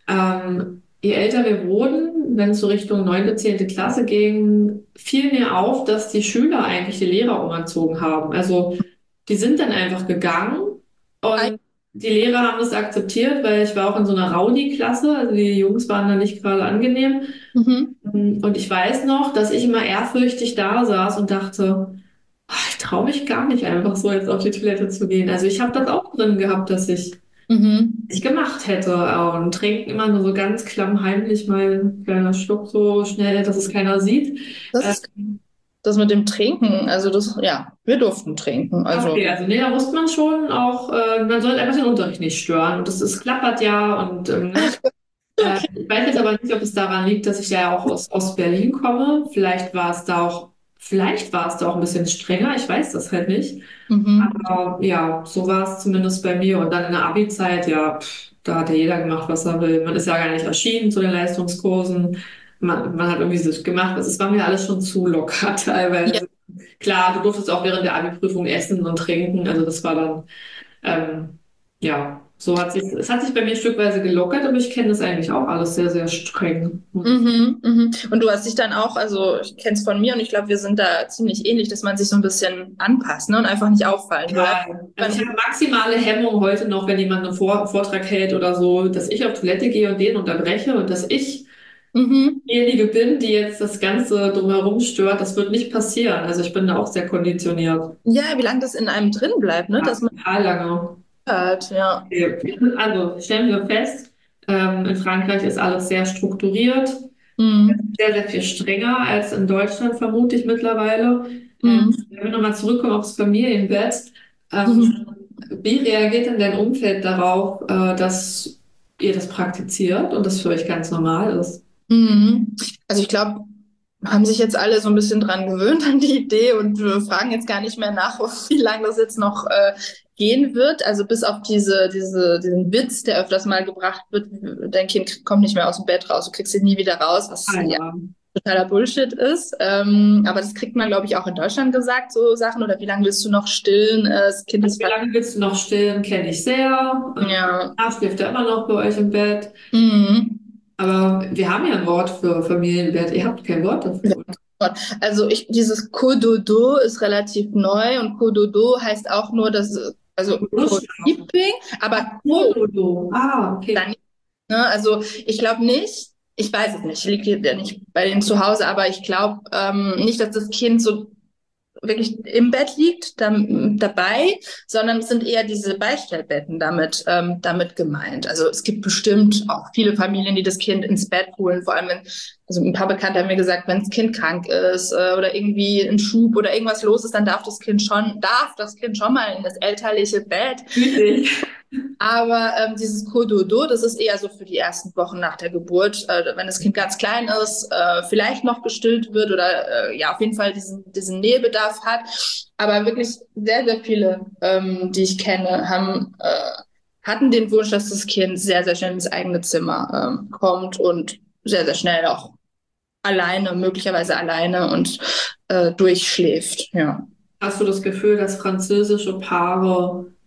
Ähm, je älter wir wurden, wenn es so Richtung neunte, zehnte Klasse ging, fiel mir auf, dass die Schüler eigentlich die Lehrer umerzogen haben. Also die sind dann einfach gegangen Ei- und die Lehrer haben das akzeptiert, weil ich war auch in so einer Rowdy-Klasse, also die Jungs waren da nicht gerade angenehm. Mhm. Und ich weiß noch, dass ich immer ehrfürchtig da saß und dachte, ach, ich traue mich gar nicht einfach so jetzt auf die Toilette zu gehen. Also ich habe das auch drin gehabt, dass ich Mhm. ich gemacht hätte. Und trinken immer nur so ganz klammheimlich mal ein kleiner Schluck so schnell, dass es keiner sieht. Das Äh, ist das mit dem Trinken. Also das, ja, wir durften trinken. Also. okay, also nee, da wusste man schon auch, äh, man sollte einfach den Unterricht nicht stören. Und das, es klappert ja und ähm, ne? Äh, Okay. ich weiß jetzt aber nicht, ob es daran liegt, dass ich ja auch aus Ostberlin komme. Vielleicht war es da auch, vielleicht war es da auch ein bisschen strenger. Ich weiß das halt nicht. Mhm. Aber ja, so war es zumindest bei mir. Und dann in der Abi-Zeit, ja, pff, da hat ja jeder gemacht, was er will. Man ist ja gar nicht erschienen zu den Leistungskursen. Man, man hat irgendwie so gemacht. Es war mir alles schon zu locker Ja. teilweise. Klar, du durftest auch während der Abi-Prüfung essen und trinken. Also das war dann, ähm, ja, so hat sich, es hat sich bei mir stückweise gelockert, aber ich kenne das eigentlich auch alles sehr, sehr streng. Mhm, mhm. Und du hast dich dann auch, also ich kenne es von mir und ich glaube, wir sind da ziemlich ähnlich, dass man sich so ein bisschen anpasst, ne, und einfach nicht auffallen will. Ja, also ich Man, habe maximale Hemmung heute noch, wenn jemand einen Vor Vortrag hält oder so, dass ich auf Toilette gehe und den unterbreche und dass ich mhm. diejenige bin, die jetzt das Ganze drumherum stört. Das wird nicht passieren. Also ich bin da auch sehr konditioniert. Ja, wie lange das in einem drin bleibt, ne, Ja, dass man total lange. hört, ja. Okay. Also stellen wir fest, ähm, in Frankreich ist alles sehr strukturiert, Mhm. sehr, sehr viel strenger als in Deutschland, vermute ich mittlerweile. Ähm, Mhm. wenn wir nochmal zurückkommen aufs Familienbett, Mhm. ähm, wie reagiert denn dein Umfeld darauf, äh, dass ihr das praktiziert und das für euch ganz normal ist? Mhm. Also ich glaube, haben sich jetzt alle so ein bisschen dran gewöhnt an die Idee und wir fragen jetzt gar nicht mehr nach, wie lange das jetzt noch äh, gehen wird. Also bis auf diese, diese, diesen Witz, der öfters mal gebracht wird, dein Kind kommt nicht mehr aus dem Bett raus, du kriegst ihn nie wieder raus, was Ah ja ja. totaler Bullshit ist. Ähm, aber das kriegt man, glaube ich, auch in Deutschland gesagt, so Sachen. Oder wie lange willst du noch stillen? Äh, das Kind Also ist wie fast, lange willst du noch stillen, kenne ich sehr. Ähm, ja. ah, schläft er immer noch bei euch im Bett. Mhm. Aber wir haben ja ein Wort für Familienbett. Ihr habt kein Wort Ja. dafür. Also ich, dieses Cododo ist relativ neu und Cododo heißt auch nur das, also Lustschlafen. Co-Sleeping, Ach aber so, Co Dodo. Ah, okay. dann nicht. Ne? Also ich glaube nicht, ich weiß es nicht, ich liege ja nicht bei denen zu Hause, aber ich glaube ähm, nicht, dass das Kind so wirklich im Bett liegt dann, dabei, sondern es sind eher diese Beistellbetten damit, ähm, damit gemeint. Also es gibt bestimmt auch viele Familien, die das Kind ins Bett holen, vor allem wenn, also ein paar Bekannte haben mir gesagt, wenn das Kind krank ist äh, oder irgendwie ein Schub oder irgendwas los ist, dann darf das Kind schon, darf das Kind schon mal in das elterliche Bett. Gütig. Aber ähm, dieses Kododo, das ist eher so für die ersten Wochen nach der Geburt, äh, wenn das Kind ganz klein ist, äh, vielleicht noch gestillt wird oder äh, ja auf jeden Fall diesen, diesen Nähebedarf hat. Aber wirklich sehr, sehr viele, ähm, die ich kenne, haben äh, hatten den Wunsch, dass das Kind sehr, sehr schnell ins eigene Zimmer ähm, kommt und sehr, sehr schnell auch alleine, möglicherweise alleine und äh, durchschläft. Ja. Hast du das Gefühl, dass französische Paare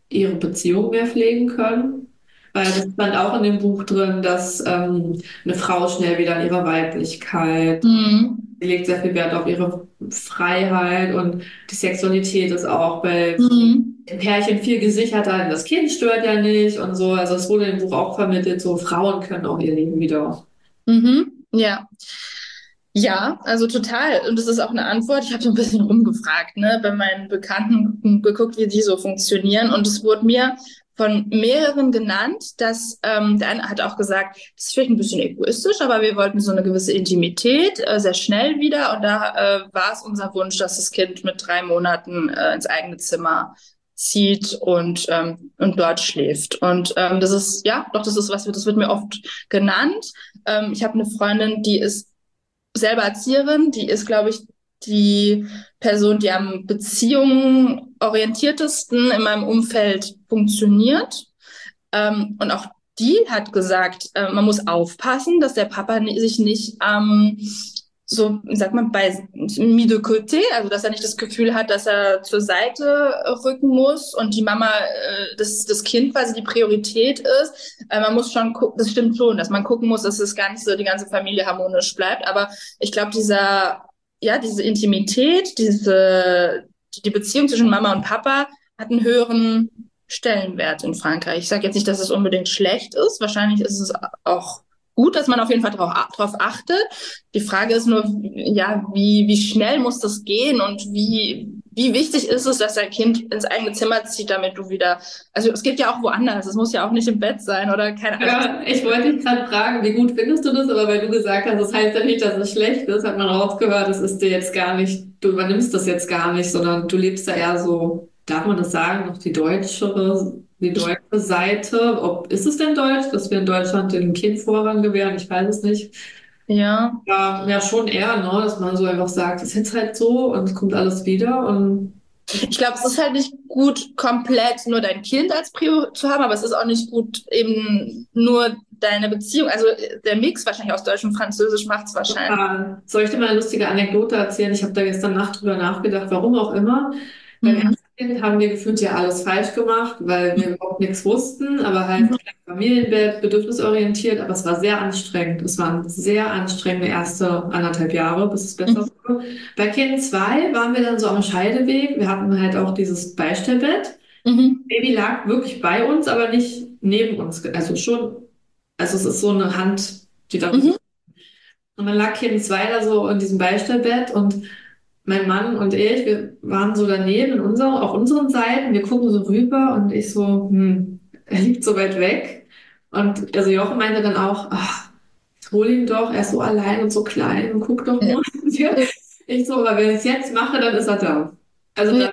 ihre Beziehung mehr pflegen können. Weil das stand auch in dem Buch drin, dass ähm, eine Frau schnell wieder an ihrer Weiblichkeit, Mhm. sie legt sehr viel Wert auf ihre Freiheit und die Sexualität ist auch bei Mhm. den Pärchen viel gesicherter. Das Kind stört ja nicht und so. Also es wurde im Buch auch vermittelt, so Frauen können auch ihr Leben wieder. Mhm. Ja. Ja, also total. Und das ist auch eine Antwort. Ich habe so ein bisschen rumgefragt, ne, bei meinen Bekannten geguckt, wie die so funktionieren. Und es wurde mir von mehreren genannt, dass ähm, der eine hat auch gesagt, das ist vielleicht ein bisschen egoistisch, aber wir wollten so eine gewisse Intimität äh, sehr schnell wieder. Und da äh, war es unser Wunsch, dass das Kind mit drei Monaten äh, ins eigene Zimmer zieht und ähm, und dort schläft. Und ähm, das ist ja, doch, das ist was, das wird mir oft genannt. Ähm, ich habe eine Freundin, die ist selber Erzieherin, die ist, glaube ich, die Person, die am beziehungsorientiertesten in meinem Umfeld funktioniert. Ähm, und auch die hat gesagt, äh, man muss aufpassen, dass der Papa ni- sich nicht ähm, so, wie sagt man, bei mis de côté, also dass er nicht das Gefühl hat, dass er zur Seite rücken muss und die Mama, äh, das, das Kind quasi die Priorität ist. Äh, man muss schon gucken, das stimmt schon, dass man gucken muss, dass das Ganze, die ganze Familie harmonisch bleibt. Aber ich glaube, dieser, ja, diese Intimität, diese, die Beziehung zwischen Mama und Papa hat einen höheren Stellenwert in Frankreich. Ich sage jetzt nicht, dass es unbedingt schlecht ist. Wahrscheinlich ist es auch gut, dass man auf jeden Fall drauf, drauf achtet. Die Frage ist nur, ja, wie, wie schnell muss das gehen und wie, wie wichtig ist es, dass dein Kind ins eigene Zimmer zieht, damit du wieder, also es geht ja auch woanders. Es muss ja auch nicht im Bett sein oder keine, also Ja, ich wollte dich gerade fragen, wie gut findest du das? Aber weil du gesagt hast, das heißt ja nicht, dass es schlecht ist, hat man rausgehört, es ist dir jetzt gar nicht, du übernimmst das jetzt gar nicht, sondern du lebst da eher so, darf man das sagen, noch die deutschere, die ich, deutsche Seite. Ob, ist es denn deutsch, dass wir in Deutschland dem Kind Vorrang gewähren? Ich weiß es nicht. ja. Ja, ja, schon eher, ne, dass man so einfach sagt, es ist jetzt halt so und es kommt alles wieder und Ich glaube, es ist halt nicht gut, komplett nur dein Kind als Prio zu haben, aber es ist auch nicht gut, eben nur deine Beziehung, also der Mix wahrscheinlich aus Deutsch und Französisch macht es wahrscheinlich. äh, soll ich dir mal eine lustige Anekdote erzählen? Ich habe da gestern Nacht drüber nachgedacht, warum auch immer. Beim Mhm. ersten Kind haben wir gefühlt ja alles falsch gemacht, weil wir überhaupt nichts wussten, aber halt Familienbett, bedürfnisorientiert, aber es war sehr anstrengend. Es waren sehr anstrengende erste anderthalb Jahre, bis es besser Mhm. wurde. Bei Kind zwei waren wir dann so am Scheideweg. Wir hatten halt auch dieses Beistellbett. Mhm. Baby lag wirklich bei uns, aber nicht neben uns. Also schon, also es ist so eine Hand, die da. Mhm. Und dann lag Kind zwei da so in diesem Beistellbett und mein Mann und ich, wir waren so daneben in unserem, auf unseren Seiten, wir gucken so rüber und ich so, hm, er liegt so weit weg. Und also Jochen meinte dann auch, ach, hol ihn doch, er ist so allein und so klein und guck doch Ja. nur. Ich so, aber wenn ich es jetzt mache, dann ist er da. Also Ja. dann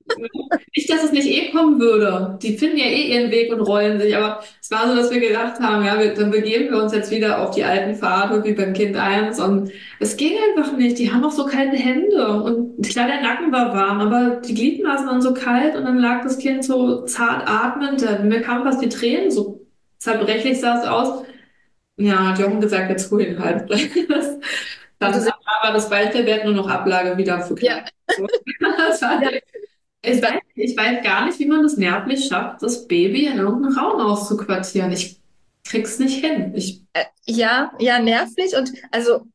nicht, dass es nicht eh kommen würde. Die finden ja eh ihren Weg und rollen sich. Aber es war so, dass wir gedacht haben, ja, wir, dann begeben wir uns jetzt wieder auf die alten Pfade wie beim Kind eins. Und es ging einfach nicht. Die haben auch so kalte Hände. Und klar, der Nacken war warm, aber die Gliedmaßen waren so kalt. Und dann lag das Kind so zart atmend. Da- Mir kamen fast die Tränen. So zerbrechlich sah es aus. Ja, hat Jochen gesagt, jetzt hol ihn halt. Und Dann das, war das Beistellbett nur noch Ablage wieder für ja, klein. So. Das war ja, ich weiß, ich weiß gar nicht, wie man das nervlich schafft, das Baby in irgendeinen Raum auszuquartieren. Ich krieg's nicht hin. Ich, äh, ja, ja, nervlich und also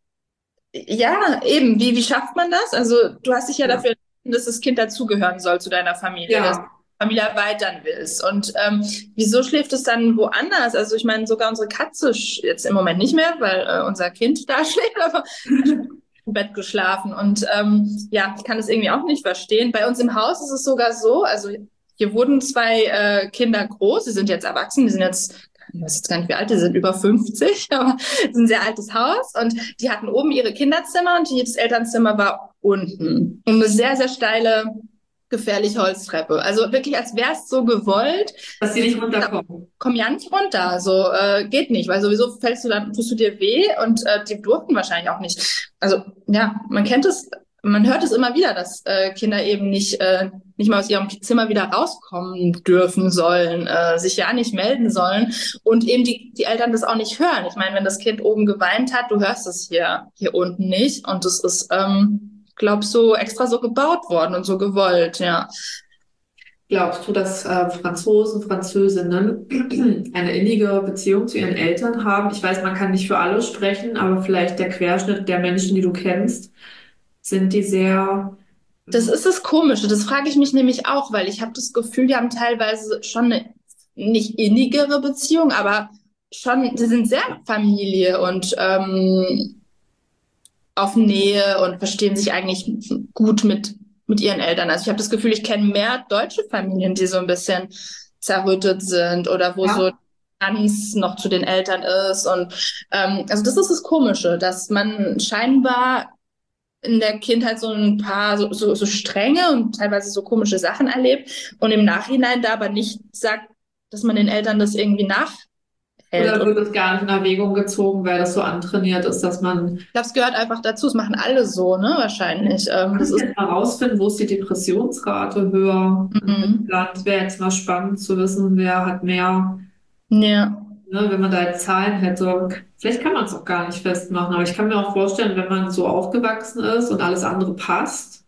ja, eben, wie, wie schafft man das? Also du hast dich ja ja. dafür entschieden, dass das Kind dazugehören soll zu deiner Familie, dass du Ja. die Familie erweitern willst. Und ähm, wieso schläft es dann woanders? Also ich meine, sogar unsere Katze sch- jetzt im Moment nicht mehr, weil äh, unser Kind da schläft, aber im Bett geschlafen. Und ähm, ja, ich kann es irgendwie auch nicht verstehen. Bei uns im Haus ist es sogar so, also hier wurden zwei äh, Kinder groß, sie sind jetzt erwachsen, die sind jetzt, ich weiß jetzt gar nicht, wie alt die sind, über fünfzig, aber es ist ein sehr altes Haus. Und die hatten oben ihre Kinderzimmer und das Elternzimmer war unten. Und eine sehr, sehr steile, gefährliche Holztreppe. Also wirklich, als wäre es so gewollt, Dass sie nicht runterkommen. komm ja nicht runter, so äh, geht nicht, weil sowieso fällst du dann, tust du dir weh und äh, die durften wahrscheinlich auch nicht. Also ja, man kennt es, man hört es immer wieder, dass äh, Kinder eben nicht äh, nicht mal aus ihrem Zimmer wieder rauskommen dürfen sollen, äh, sich ja nicht melden sollen und eben die die Eltern das auch nicht hören. Ich meine, wenn das Kind oben geweint hat, du hörst es hier hier unten nicht und das ist, ähm, glaub so extra so gebaut worden und so gewollt, ja. Glaubst du, dass äh, Franzosen, Französinnen eine innige Beziehung zu ihren Eltern haben? Ich weiß, man kann nicht für alle sprechen, aber vielleicht der Querschnitt der Menschen, die du kennst, sind die sehr, Das ist das Komische, das frage ich mich nämlich auch, weil ich habe das Gefühl, die haben teilweise schon eine nicht innigere Beziehung, aber schon, sie sind sehr Familie und ähm, auf Nähe und verstehen sich eigentlich gut mit, mit ihren Eltern. Also ich habe das Gefühl, ich kenne mehr deutsche Familien, die so ein bisschen zerrüttet sind oder wo so ja, Tanz noch zu den Eltern ist. Und ähm, also das ist das Komische, dass man scheinbar in der Kindheit so ein paar so, so, so strenge und teilweise so komische Sachen erlebt und im Nachhinein da aber nicht sagt, dass man den Eltern das irgendwie nachhält. oder Und wird es gar nicht in Erwägung gezogen, weil das so antrainiert ist, dass man ich glaube, es gehört einfach dazu. Das machen alle so, ne? Wahrscheinlich. Ähm, das ist jetzt mal rausfinden, wo ist die Depressionsrate höher in welchem mhm. Land. Wäre jetzt mal spannend zu wissen, wer hat mehr, Ja. ne, wenn man da jetzt Zahlen hätte. Vielleicht kann man es auch gar nicht festmachen, aber ich kann mir auch vorstellen, wenn man so aufgewachsen ist und alles andere passt,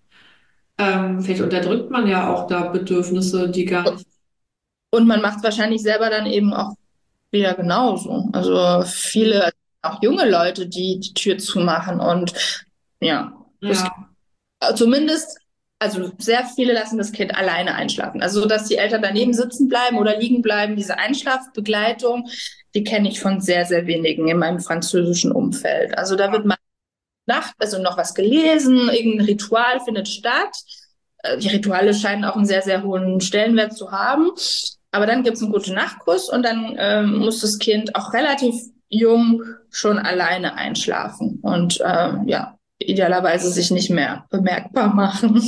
ähm, vielleicht unterdrückt man ja auch da Bedürfnisse, die gar nicht. Und man macht wahrscheinlich selber dann eben auch wieder genauso. Also viele, auch junge Leute, die die Tür zumachen und ja, das Ja, zumindest, also sehr viele lassen das Kind alleine einschlafen. Also, dass die Eltern daneben sitzen bleiben oder liegen bleiben, diese Einschlafbegleitung, die kenne ich von sehr, sehr wenigen in meinem französischen Umfeld. Also da wird mal Nacht, also noch was gelesen, irgendein Ritual findet statt. Äh, Die Rituale scheinen auch einen sehr, sehr hohen Stellenwert zu haben. Aber dann gibt es einen guten Nachtkuss und dann ähm, muss das Kind auch relativ jung schon alleine einschlafen und ähm, ja, idealerweise sich nicht mehr bemerkbar machen.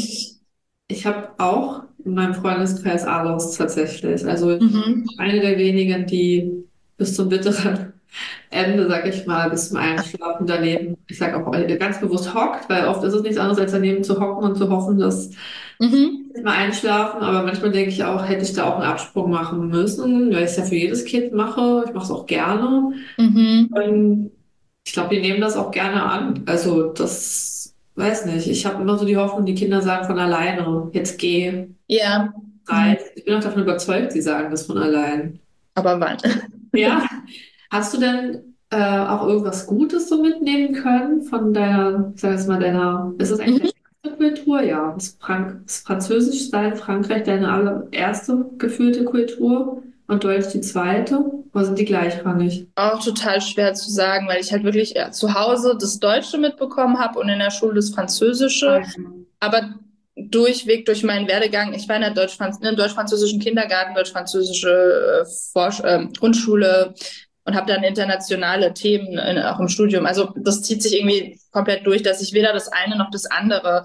ich habe auch in meinem Freundeskreis Alos tatsächlich. Also ich bin Mhm. eine der wenigen, die bis zum bitteren Ende, sag ich mal, bis zum Einschlafen daneben, ich sage auch ganz bewusst hockt, weil oft ist es nichts anderes, als daneben zu hocken und zu hoffen, dass Mhm. mal einschlafen. Aber manchmal denke ich auch, hätte ich da auch einen Absprung machen müssen, weil ich es ja für jedes Kind mache. Ich mache es auch gerne. Mhm. Und ich glaube, die nehmen das auch gerne an. Also das weiß nicht. Ich habe immer so die Hoffnung, die Kinder sagen von alleine, jetzt geh, Ja. Mhm. reiß. Ich bin auch davon überzeugt, sie sagen das von allein. Aber wann? Ja. Hast du denn äh, auch irgendwas Gutes so mitnehmen können von deiner, sag ich mal, deiner, ist das eigentlich Mhm. deine erste Kultur? Ja, ist, Frank ist Französisch sein, Frankreich deine allererste gefühlte Kultur und Deutsch die zweite? Oder sind die gleichrangig? Auch total schwer zu sagen, weil ich halt wirklich ja, zu Hause das Deutsche mitbekommen habe und in der Schule das Französische. Nein. Aber durchweg durch meinen Werdegang, ich war in der Deutsch in einem deutsch-französischen Kindergarten, deutsch-französische äh, Vorsch- ähm, Grundschule und habe dann internationale Themen in, auch im Studium. Also das zieht sich irgendwie komplett durch, dass ich weder das eine noch das andere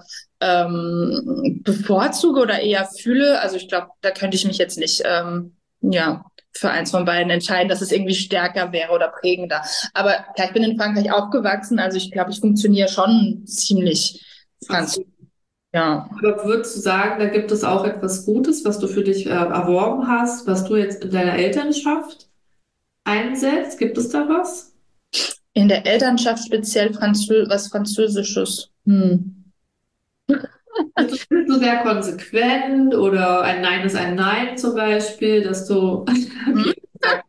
ähm, bevorzuge oder eher fühle. Also ich glaube, da könnte ich mich jetzt nicht ähm, ja für eins von beiden entscheiden, dass es irgendwie stärker wäre oder prägender. Aber klar, ich bin in Frankreich aufgewachsen, also ich glaube, ich funktioniere schon ziemlich französisch. Ja. Aber würdest du sagen, da gibt es auch etwas Gutes, was du für dich äh, erworben hast, was du jetzt in deiner Elternschaft einsetzt? Gibt es da was? In der Elternschaft speziell Franzö was Französisches. Hm. Bist du, bist du sehr konsequent oder ein Nein ist ein Nein zum Beispiel, dass du, Hm? okay, sag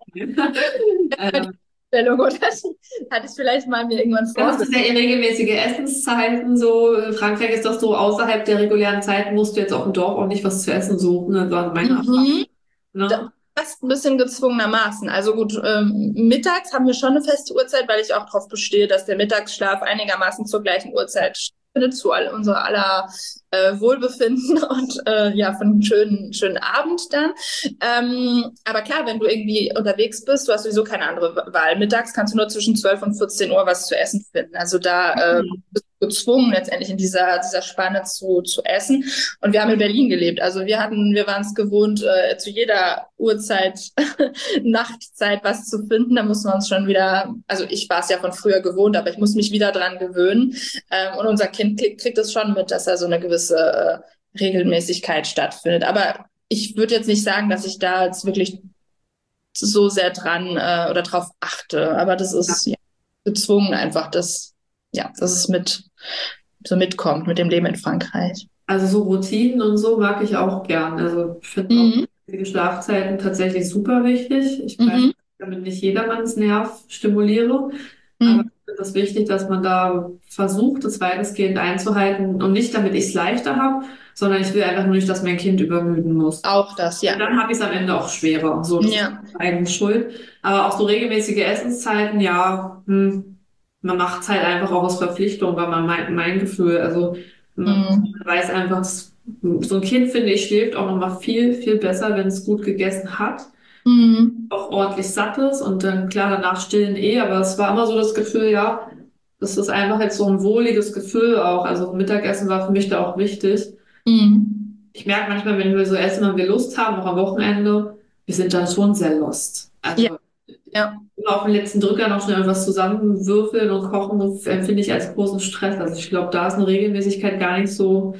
ähm, Stellung oder hatte ich vielleicht mal mir irgendwann ja, hast du vorgestellt. sehr regelmäßige Essenszeiten so? In Frankreich ist das so, außerhalb der regulären Zeiten musst du jetzt auf dem Dorf auch nicht was zu essen suchen, das war meine Erfahrung. Mhm. Da- Ne? Fast ein bisschen gezwungenermaßen. Also gut, ähm, mittags haben wir schon eine feste Uhrzeit, weil ich auch darauf bestehe, dass der Mittagsschlaf einigermaßen zur gleichen Uhrzeit stattfindet, zu all unser aller äh, Wohlbefinden und äh, ja, von einem schönen, schönen Abend dann. Ähm, aber klar, wenn du irgendwie unterwegs bist, du hast sowieso keine andere Wahl. Mittags kannst du nur zwischen zwölf und vierzehn Uhr was zu essen finden. Also da äh, bist du gezwungen, letztendlich in dieser, dieser Spanne zu, zu essen. Und wir haben in Berlin gelebt. Also wir hatten, wir waren es gewohnt, äh, zu jeder Uhrzeit, Nachtzeit was zu finden. Da mussten wir uns schon wieder, also ich war es ja von früher gewohnt, aber ich muss mich wieder dran gewöhnen. Ähm, und unser Kind kriegt, kriegt es schon mit, dass da so eine gewisse äh, Regelmäßigkeit stattfindet. Aber ich würde jetzt nicht sagen, dass ich da jetzt wirklich so sehr dran äh, oder drauf achte. Aber das ist ja, gezwungen einfach, dass, ja, dass es mit so mitkommt mit dem Leben in Frankreich. Also so Routinen und so mag ich auch gern. Also ich finde auch Mhm. die Schlafzeiten tatsächlich super wichtig. Ich weiß, Mhm. damit nicht jedermanns Nerv stimuliere, aber Mhm. ich finde es wichtig, dass man da versucht, das weitestgehend einzuhalten und nicht, damit ich es leichter habe, sondern ich will einfach nur nicht, dass mein Kind übermüden muss. Auch das, Und ja. dann habe ich es am Ende auch schwerer. So, das ist Ja. meine eigene Schuld. Aber auch so regelmäßige Essenszeiten, ja, hm, man macht es halt einfach auch aus Verpflichtung, weil man mein, mein Gefühl, also man Mhm. weiß einfach, dass so ein Kind, finde ich, schläft auch nochmal viel, viel besser, wenn es gut gegessen hat, Mhm. auch ordentlich satt ist und dann klar danach stillen eh, aber es war immer so das Gefühl, ja, das ist einfach jetzt so ein wohliges Gefühl auch. Also Mittagessen war für mich da auch wichtig. Mhm. Ich merke manchmal, wenn wir so essen, wenn wir Lust haben, auch am Wochenende, wir sind dann schon sehr lost. Ja, Also ja. immer auf den letzten Drücker noch schnell was zusammenwürfeln und kochen, das empfinde ich als großen Stress. Also ich glaube, da ist eine Regelmäßigkeit gar nicht so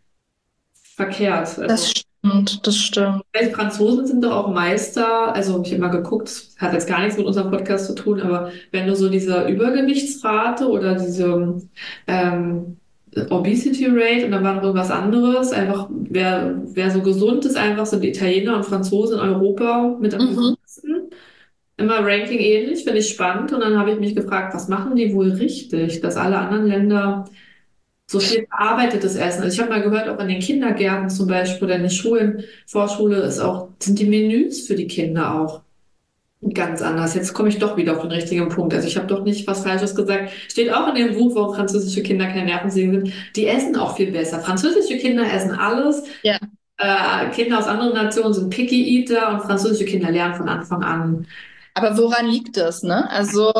verkehrt. Das Also stimmt, das stimmt. die Franzosen sind doch auch Meister, also ich habe mal geguckt, hat jetzt gar nichts mit unserem Podcast zu tun, aber wenn du so diese Übergewichtsrate oder diese ähm, Obesity Rate und dann war noch irgendwas anderes, einfach wer, wer so gesund ist, einfach sind die Italiener und Franzosen in Europa mit am Mhm. gesündesten. Immer Ranking ähnlich, finde ich spannend. Und dann habe ich mich gefragt, was machen die wohl richtig, dass alle anderen Länder so viel verarbeitetes Essen. Also ich habe mal gehört, auch in den Kindergärten zum Beispiel oder in den Schulen, Vorschule ist auch, sind die Menüs für die Kinder auch ganz anders. Jetzt komme ich doch wieder auf den richtigen Punkt. Also ich habe doch nicht was Falsches gesagt. Steht auch in dem Buch, warum französische Kinder keine Nervensägen sind. Die essen auch viel besser. Französische Kinder essen alles. Ja. Äh, Kinder aus anderen Nationen sind Picky Eater und französische Kinder lernen von Anfang an. Aber woran liegt das, ne? Also,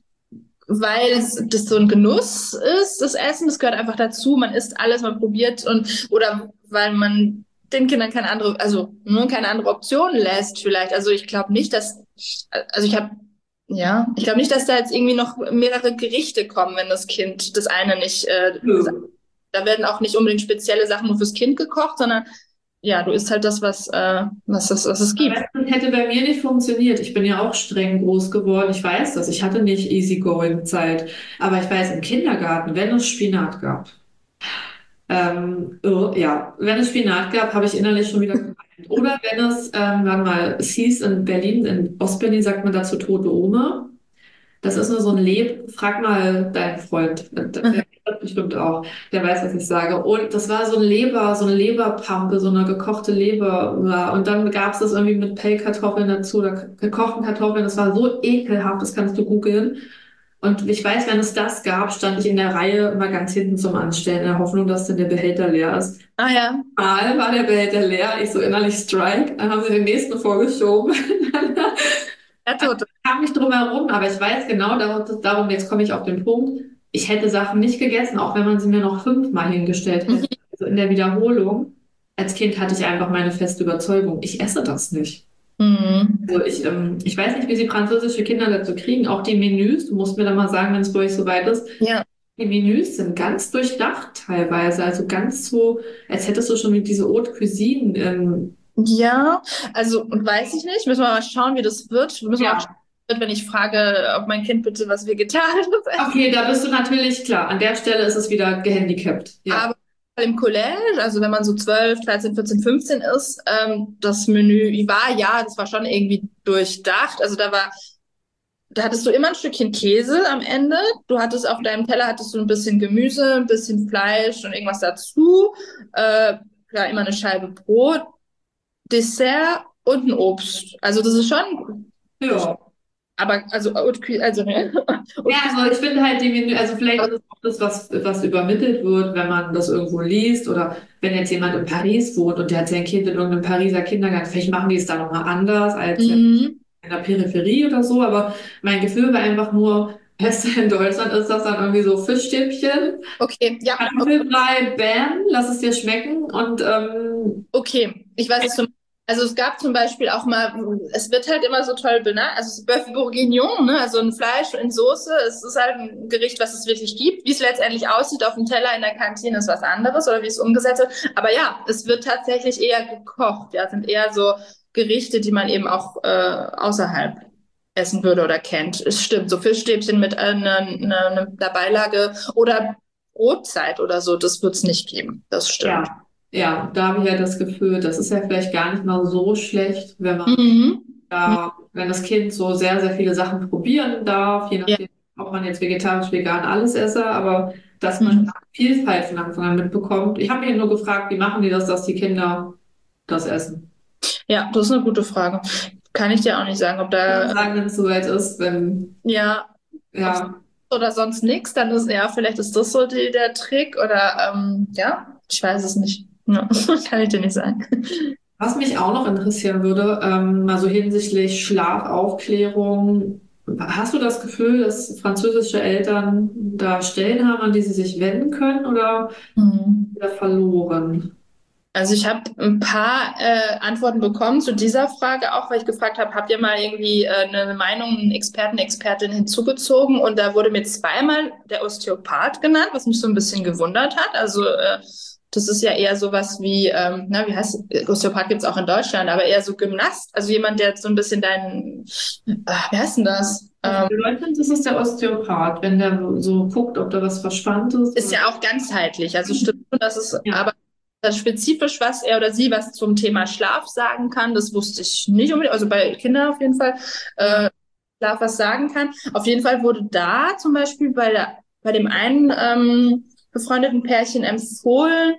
weil es, das so ein Genuss ist, das Essen, das gehört einfach dazu. Man isst alles, man probiert und, oder weil man den Kindern keine andere, also nur keine andere Option lässt vielleicht. Also ich glaube nicht, dass, also ich habe, ja, ich glaube nicht, dass da jetzt irgendwie noch mehrere Gerichte kommen, wenn das Kind das eine nicht, äh, Nö. da werden auch nicht unbedingt spezielle Sachen nur fürs Kind gekocht, sondern ja, du isst halt das, was, äh, was, es- was es gibt. Aber das hätte bei mir nicht funktioniert. Ich bin ja auch streng groß geworden. Ich weiß das. Ich hatte nicht easygoing Zeit. Aber ich weiß, im Kindergarten, wenn es Spinat gab, ähm, oh, ja, wenn es Spinat gab, habe ich innerlich schon wieder geweint. Oder wenn es, ähm, warte mal, es hieß in Berlin, in Ostberlin sagt man dazu tote Oma. Das ist nur so ein Leb. Frag mal deinen Freund. Der der kennt das bestimmt auch. Der weiß, was ich sage. Und das war so ein Leber, so eine Leberpampe, so eine gekochte Leber. Ja. Und dann gab es das irgendwie mit Pellkartoffeln dazu oder gekochten Kartoffeln. Das war so ekelhaft, das kannst du googeln. Und ich weiß, wenn es das gab, stand ich in der Reihe immer ganz hinten zum Anstellen, in der Hoffnung, dass dann der Behälter leer ist. Ah ja, Mal war der Behälter leer, ich so innerlich Strike, dann haben sie den nächsten vorgeschoben. der Tote. Kam nicht drum herum, aber ich weiß genau, darum, darum, jetzt komme ich auf den Punkt, ich hätte Sachen nicht gegessen, auch wenn man sie mir noch fünfmal hingestellt hätte. Mhm. Also in der Wiederholung, als Kind hatte ich einfach meine feste Überzeugung, ich esse das nicht. Mhm. Also ich, ähm, ich weiß nicht, wie sie französische Kinder dazu kriegen, auch die Menüs, du musst mir dann mal sagen, wenn es bei euch soweit ist, Ja. die Menüs sind ganz durchdacht teilweise, also ganz so, als hättest du schon mit diese Haute Cuisine, ähm, Ja, also weiß ich nicht. Müssen wir mal schauen, wie das wird. Müssen wir auch schauen, ja. wie das wird, wenn ich frage, ob mein Kind bitte was Vegetarisches essen. Okay, da bist du natürlich klar. An der Stelle ist es wieder gehandicapt. Ja. Aber im College, also wenn man so zwölf, dreizehn, vierzehn, fünfzehn ist, ähm, das Menü war, ja, das war schon irgendwie durchdacht. Also da war, da hattest du immer ein Stückchen Käse am Ende. Du hattest auf deinem Teller hattest du ein bisschen Gemüse, ein bisschen Fleisch und irgendwas dazu. Äh, ja, immer eine Scheibe Brot, Dessert und ein Obst. Also das ist schon Ja. aber also Haute Cuisine, also ne? Ja, Haute Cuisine, also ich finde halt die Menü, also vielleicht ist es auch das, was, was übermittelt wird, wenn man das irgendwo liest oder wenn jetzt jemand in Paris wohnt und der hat sein Kind in irgendeinem Pariser Kindergarten, vielleicht machen die es da nochmal anders als jetzt mhm. in der Peripherie oder so, aber mein Gefühl war einfach nur, weißt du, in Deutschland ist das dann irgendwie so Fischstäbchen, Okay, ja, Kartoffelbrei, bam, lass es dir schmecken und ähm, okay. Ich weiß es zum, also es gab zum Beispiel auch mal, es wird halt immer so toll benannt, also es Bœuf Bourguignon, ne, also ein Fleisch in Soße, es ist halt ein Gericht, was es wirklich gibt. Wie es letztendlich aussieht auf dem Teller in der Kantine ist was anderes oder wie es umgesetzt wird. Aber ja, es wird tatsächlich eher gekocht. Ja, es sind eher so Gerichte, die man eben auch äh, außerhalb essen würde oder kennt. Es stimmt, so Fischstäbchen mit einer äh, ne, ne, ne Beilage oder Brotzeit oder so, das wird es nicht geben. Das ja. stimmt. ja, da habe ich ja das Gefühl, das ist ja vielleicht gar nicht mal so schlecht, wenn man Mhm. da, wenn das Kind so sehr, sehr viele Sachen probieren darf, je Ja. nachdem, ob man jetzt vegetarisch, vegan, alles esse, aber dass man Mhm. Vielfalt von Anfang an mitbekommt. Ich habe mich nur gefragt, wie machen die das, dass die Kinder das essen? Ja, das ist eine gute Frage. Kann ich dir auch nicht sagen, ob Ich würde da, sagen, wenn es soweit ist, wenn, ja, ob ja, oder sonst nichts, dann ist, ja, vielleicht ist das so die, der Trick oder, ähm, ja, ich weiß es nicht. Ja, kann ich dir nicht sagen. was mich auch noch interessieren würde, ähm, also hinsichtlich Schlafaufklärung, hast du das Gefühl, dass französische Eltern da Stellen haben, an die sie sich wenden können oder Mhm. wieder verloren? Also ich habe ein paar äh, Antworten bekommen zu dieser Frage, auch weil ich gefragt habe, habt ihr mal irgendwie äh, eine Meinung, einen Experten, Expertin hinzugezogen? Und da wurde mir zweimal der Osteopath genannt, was mich so ein bisschen gewundert hat. Also äh, das ist ja eher sowas wie, ähm, na, wie heißt Osteopath gibt's auch in Deutschland, aber eher so Gymnast, also jemand, der so ein bisschen deinen, äh, wie heißt denn das? Also Ähm, für Deutschland ist es der Osteopath, wenn der so guckt, ob da was verspannt ist. ist Oder ja auch ganzheitlich. Also stimmt schon, dass es ja, aber das spezifisch, was er oder sie was zum Thema Schlaf sagen kann, das wusste ich nicht unbedingt. Also bei Kindern auf jeden Fall ja. äh, Schlaf was sagen kann. Auf jeden Fall wurde da zum Beispiel bei der, bei dem einen ähm, befreundeten Pärchen empfohlen,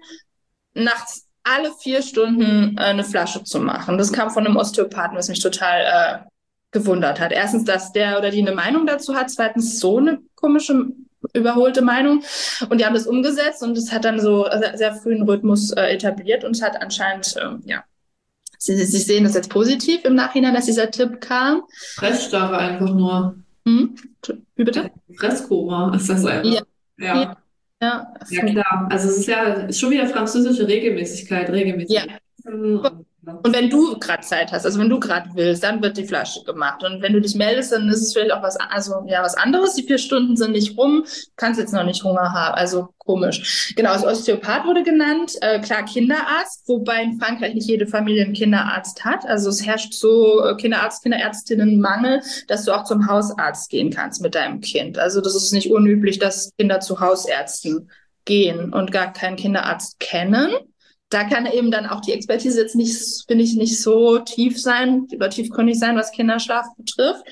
nachts alle vier Stunden äh, eine Flasche zu machen. Das kam von einem Osteopathen, was mich total äh, gewundert hat. Erstens, dass der oder die eine Meinung dazu hat. Zweitens, so eine komische, überholte Meinung. Und die haben das umgesetzt und es hat dann so sehr, sehr früh einen Rhythmus äh, etabliert und es hat anscheinend, äh, ja, Sie, Sie sehen das jetzt positiv im Nachhinein, dass dieser Tipp kam. Fressstarre einfach nur. Hm? Wie bitte? Fresskoma ist das Ja, einfach. ja, Ja, ja. ja klar. Also es ist ja schon wieder französische Regelmäßigkeit, Ja. regelmäßig essen und ja. Und wenn du gerade Zeit hast, also wenn du gerade willst, dann wird die Flasche gemacht. Und wenn du dich meldest, dann ist es vielleicht auch was, also ja, was anderes. Die vier Stunden sind nicht rum, kannst jetzt noch nicht Hunger haben. Also komisch. Genau, als Osteopath wurde genannt, äh, klar Kinderarzt, wobei in Frankreich nicht jede Familie einen Kinderarzt hat. Also es herrscht so äh, Kinderarzt, Kinderärztinnenmangel, dass du auch zum Hausarzt gehen kannst mit deinem Kind. Also das ist nicht unüblich, dass Kinder zu Hausärzten gehen und gar keinen Kinderarzt kennen. Da kann eben dann auch die Expertise jetzt nicht, finde ich, nicht so tief sein, oder tiefgründig sein, was Kinderschlaf betrifft.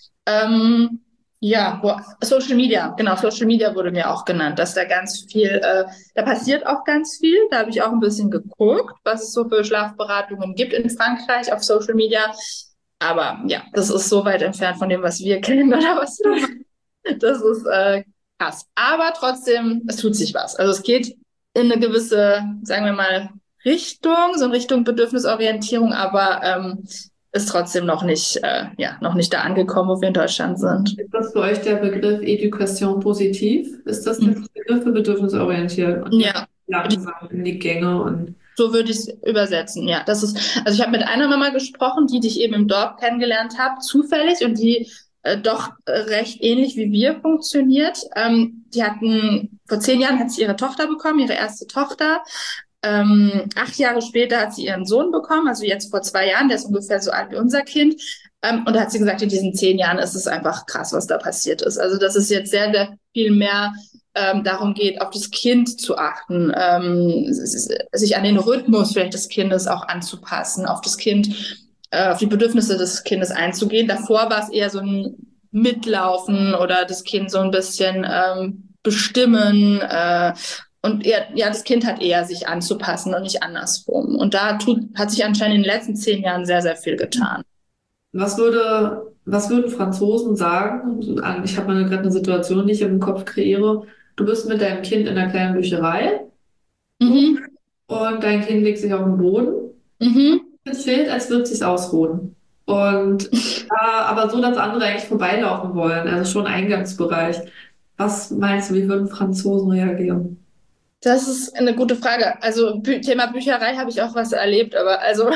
Ähm, ja, wo, Social Media, genau, Social Media wurde mir auch genannt, dass da ganz viel, äh, da passiert auch ganz viel. Da habe ich auch ein bisschen geguckt, was es so für Schlafberatungen gibt in Frankreich auf Social Media. Aber ja, das ist so weit entfernt von dem, was wir kennen oder was du machst. Das ist äh, krass. Aber trotzdem, es tut sich was. Also es geht in eine gewisse, sagen wir mal, Richtung, so in Richtung Bedürfnisorientierung, aber ähm, ist trotzdem noch nicht, äh, ja, noch nicht da angekommen, wo wir in Deutschland sind. Ist das für euch der Begriff Education positiv? Ist das der Mhm. Begriff für bedürfnisorientiert? Und ihr Ja, langsam in die Gänge und so würde ich es übersetzen. Ja, das ist, also ich habe mit einer Mama gesprochen, die dich eben im Dorf kennengelernt habe, zufällig und die äh, doch äh, recht ähnlich wie wir funktioniert. Ähm, die hatten, vor zehn Jahren hat sie ihre Tochter bekommen, ihre erste Tochter. Ähm, acht Jahre später hat sie ihren Sohn bekommen, also jetzt vor zwei Jahren, der ist ungefähr so alt wie unser Kind. Ähm, und da hat sie gesagt, in diesen zehn Jahren ist es einfach krass, was da passiert ist. Also das ist jetzt sehr, sehr viel mehr ähm, darum geht, auf das Kind zu achten, ähm, sich an den Rhythmus vielleicht des Kindes auch anzupassen, auf das Kind, äh, auf die Bedürfnisse des Kindes einzugehen. Davor war es eher so ein Mitlaufen oder das Kind so ein bisschen ähm, bestimmen. Äh, und eher, ja, das Kind hat eher sich anzupassen und nicht andersrum. Und da tut, hat sich anscheinend in den letzten zehn Jahren sehr, sehr viel getan. was würde, was würden Franzosen sagen? Ich habe mal gerade eine Situation, die ich im Kopf kreiere. Du bist mit deinem Kind in einer kleinen Bücherei Mhm. und dein Kind legt sich auf den Boden. Mhm. Es fehlt, als würde es sich ausruhen. Und äh, aber so, dass andere eigentlich vorbeilaufen wollen, also schon Eingangsbereich. Was meinst du, wie würden Franzosen reagieren? Das ist eine gute Frage. Also Bü Thema Bücherei habe ich auch was erlebt, aber also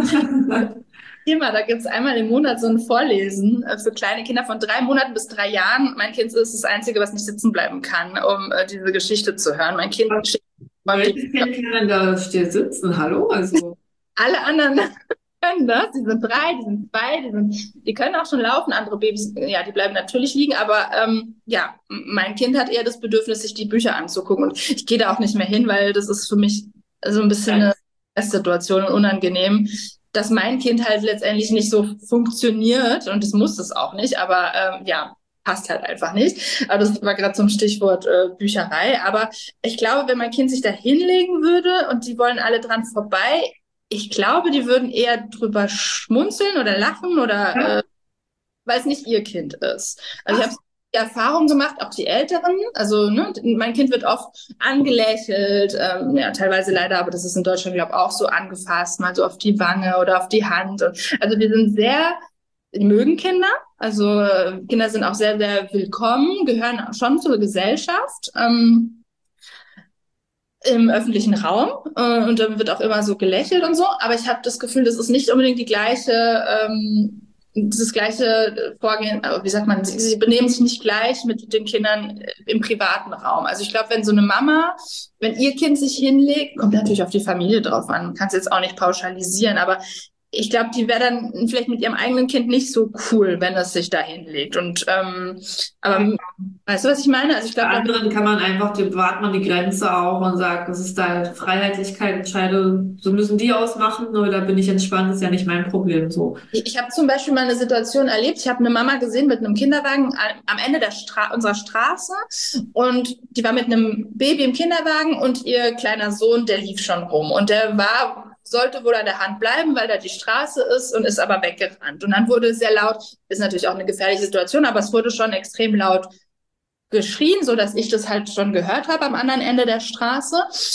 Thema, da gibt es einmal im Monat so ein Vorlesen äh, für kleine Kinder von drei Monaten bis drei Jahren. Mein Kind ist das Einzige, was nicht sitzen bleiben kann, um äh, diese Geschichte zu hören. Mein Kind steht, räumt die Welches Kind kann denn da still sitzen? Hallo? Also, alle anderen können das. Die sind drei, die sind zwei, die sind, die können auch schon laufen. Andere Babys, ja, die bleiben natürlich liegen. Aber ähm, ja, mein Kind hat eher das Bedürfnis, sich die Bücher anzugucken. Und ich gehe da auch nicht mehr hin, weil das ist für mich so ein bisschen eine Situation und unangenehm, dass mein Kind halt letztendlich nicht so funktioniert und das muss es auch nicht, aber ähm, ja, passt halt einfach nicht. Aber das war gerade zum Stichwort äh, Bücherei. Aber ich glaube, wenn mein Kind sich da hinlegen würde und die wollen alle dran vorbei, ich glaube, die würden eher drüber schmunzeln oder lachen oder Ja. äh, weil es nicht ihr Kind ist. Also ich Ach, habe die Erfahrung gemacht, auch die Älteren, also ne, mein Kind wird oft angelächelt, ähm, ja teilweise leider, aber das ist in Deutschland glaube ich auch so angefasst, mal so auf die Wange oder auf die Hand. Und, also wir sind sehr, die mögen Kinder, also äh, Kinder sind auch sehr, sehr willkommen, gehören schon zur Gesellschaft. Ähm, im öffentlichen Raum äh, und dann wird auch immer so gelächelt und so, aber ich habe das Gefühl, das ist nicht unbedingt die gleiche, ähm, dieses gleiche Vorgehen, aber wie sagt man, sie, sie benehmen sich nicht gleich mit den Kindern äh, im privaten Raum. Also ich glaube, wenn so eine Mama, wenn ihr Kind sich hinlegt, kommt natürlich auf die Familie drauf an, man kann es jetzt auch nicht pauschalisieren, aber ich glaube, die wäre dann vielleicht mit ihrem eigenen Kind nicht so cool, wenn es sich da hinlegt. Und ähm, aber weißt du, was ich meine? Also ich bei glaube, da anderen kann man einfach, dem wahrt man die Grenze auch und sagt, das ist da Freiheitlichkeit, entscheide, so müssen die ausmachen, oder bin ich entspannt, ist ja nicht mein Problem, so. Ich, ich habe zum Beispiel mal eine Situation erlebt. Ich habe eine Mama gesehen mit einem Kinderwagen a- am Ende der Stra unserer Straße und die war mit einem Baby im Kinderwagen und ihr kleiner Sohn, der lief schon rum und der war, sollte wohl an der Hand bleiben, weil da die Straße ist und ist aber weggerannt. Und dann wurde es sehr laut, ist natürlich auch eine gefährliche Situation, aber es wurde schon extrem laut geschrien, so dass ich das halt schon gehört habe am anderen Ende der Straße.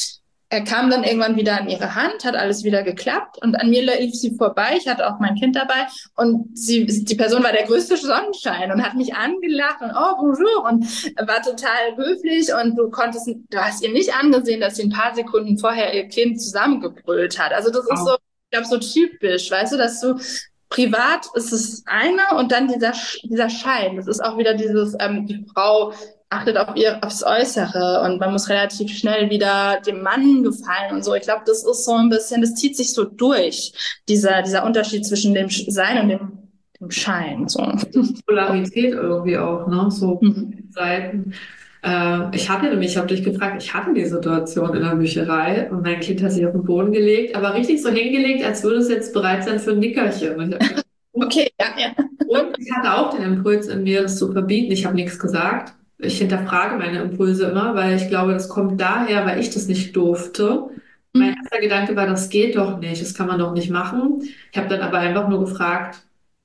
Er kam dann irgendwann wieder an ihre Hand, hat alles wieder geklappt und an mir lief sie vorbei. Ich hatte auch mein Kind dabei und sie, die Person war der größte Sonnenschein und hat mich angelacht und oh bonjour und war total höflich und du konntest, du hast ihr nicht angesehen, dass sie ein paar Sekunden vorher ihr Kind zusammengebrüllt hat. Also das ist so, ich glaube, so typisch, weißt du, dass du privat ist es eine und dann dieser, dieser Schein. Das ist auch wieder dieses, ähm, die Frau achtet auf ihr, aufs Äußere und man muss relativ schnell wieder dem Mann gefallen und so. Ich glaube, das ist so ein bisschen, das zieht sich so durch, dieser, dieser Unterschied zwischen dem Sein und dem, dem Schein, so. Polarität irgendwie auch, ne? So Mhm. Seiten. Äh, ich hatte nämlich, ich habe dich gefragt, ich hatte die Situation in der Bücherei und mein Kind hat sich auf den Boden gelegt, aber richtig so hingelegt, als würde es jetzt bereit sein für ein Nickerchen. Und ich hab gedacht, Okay, ja, ja. und ich hatte auch den Impuls in mir, das zu verbieten. Ich habe nichts gesagt. Ich hinterfrage meine Impulse immer, weil ich glaube, das kommt daher, weil ich das nicht durfte. Mein Mhm. erster Gedanke war, das geht doch nicht, das kann man doch nicht machen. Ich habe dann aber einfach nur gefragt,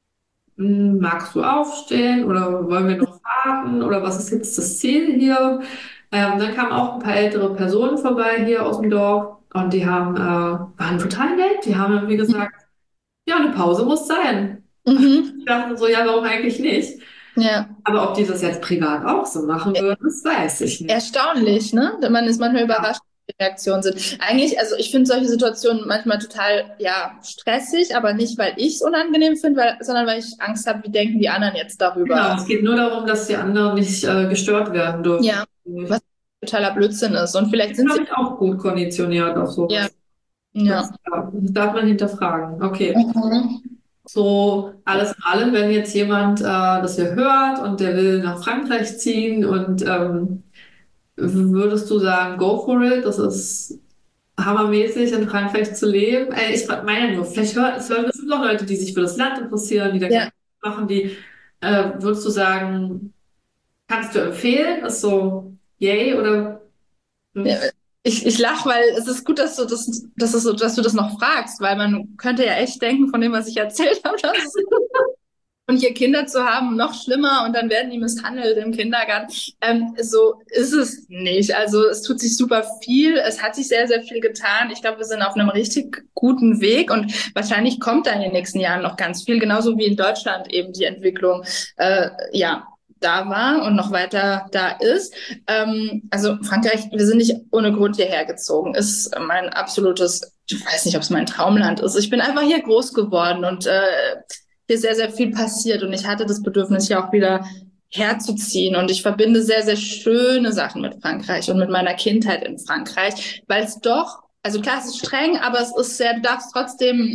hm, magst du aufstehen oder wollen wir noch warten oder was ist jetzt das Ziel hier? Ähm, dann kamen auch ein paar ältere Personen vorbei hier aus dem Dorf und die haben, äh, waren total nett. Die haben irgendwie gesagt, ja, eine Pause muss sein. Ich Mhm. dachte so, ja, warum eigentlich nicht? Ja. Aber ob die das jetzt privat auch so machen würden, das weiß ich nicht. Erstaunlich, ne? Man ist manchmal Ja, überrascht, wie die Reaktionen sind. Eigentlich, also ich finde solche Situationen manchmal total, ja, stressig, aber nicht, weil ich es unangenehm finde, weil, sondern weil ich Angst habe, wie denken die anderen jetzt genau. darüber. Es geht nur darum, dass die anderen nicht äh, gestört werden dürfen. Ja, was totaler Blödsinn ist. Und vielleicht Ich bin, sind sie, glaube ich, auch gut konditioniert auf ja, sowas. Das, ja. ja, das darf man hinterfragen. Okay. Mhm. So alles in allem, wenn jetzt jemand äh, das hier hört und der will nach Frankreich ziehen und ähm, würdest du sagen, go for it? Das ist hammermäßig in Frankreich zu leben. Äh, ich meine nur, vielleicht hört, es hören bestimmt auch Leute, die sich für das Land interessieren, die da gerne Ja. machen, die äh, würdest du sagen, kannst du empfehlen? Ist so, yay oder Ja, hm, ich, ich lache, weil es ist gut, dass du das, dass, es, so- dass du das noch fragst, weil man könnte ja echt denken, von dem, was ich erzählt habe, dass es und hier Kinder zu haben, noch schlimmer und dann werden die misshandelt im Kindergarten. Ähm, so ist es nicht. Also es tut sich super viel. Es hat sich sehr, sehr viel getan. Ich glaube, wir sind auf einem richtig guten Weg und wahrscheinlich kommt da in den nächsten Jahren noch ganz viel, genauso wie in Deutschland eben die Entwicklung, äh, ja, da war und noch weiter da ist. Ähm, also Frankreich, wir sind nicht ohne Grund hierher gezogen. Ist mein absolutes, ich weiß nicht, ob es mein Traumland ist. Ich bin einfach hier groß geworden und äh, hier sehr, sehr viel passiert und ich hatte das Bedürfnis, hier auch wieder herzuziehen. Und ich verbinde sehr, sehr schöne Sachen mit Frankreich und mit meiner Kindheit in Frankreich, weil es doch, also klar, es ist streng, aber es ist sehr, du darfst trotzdem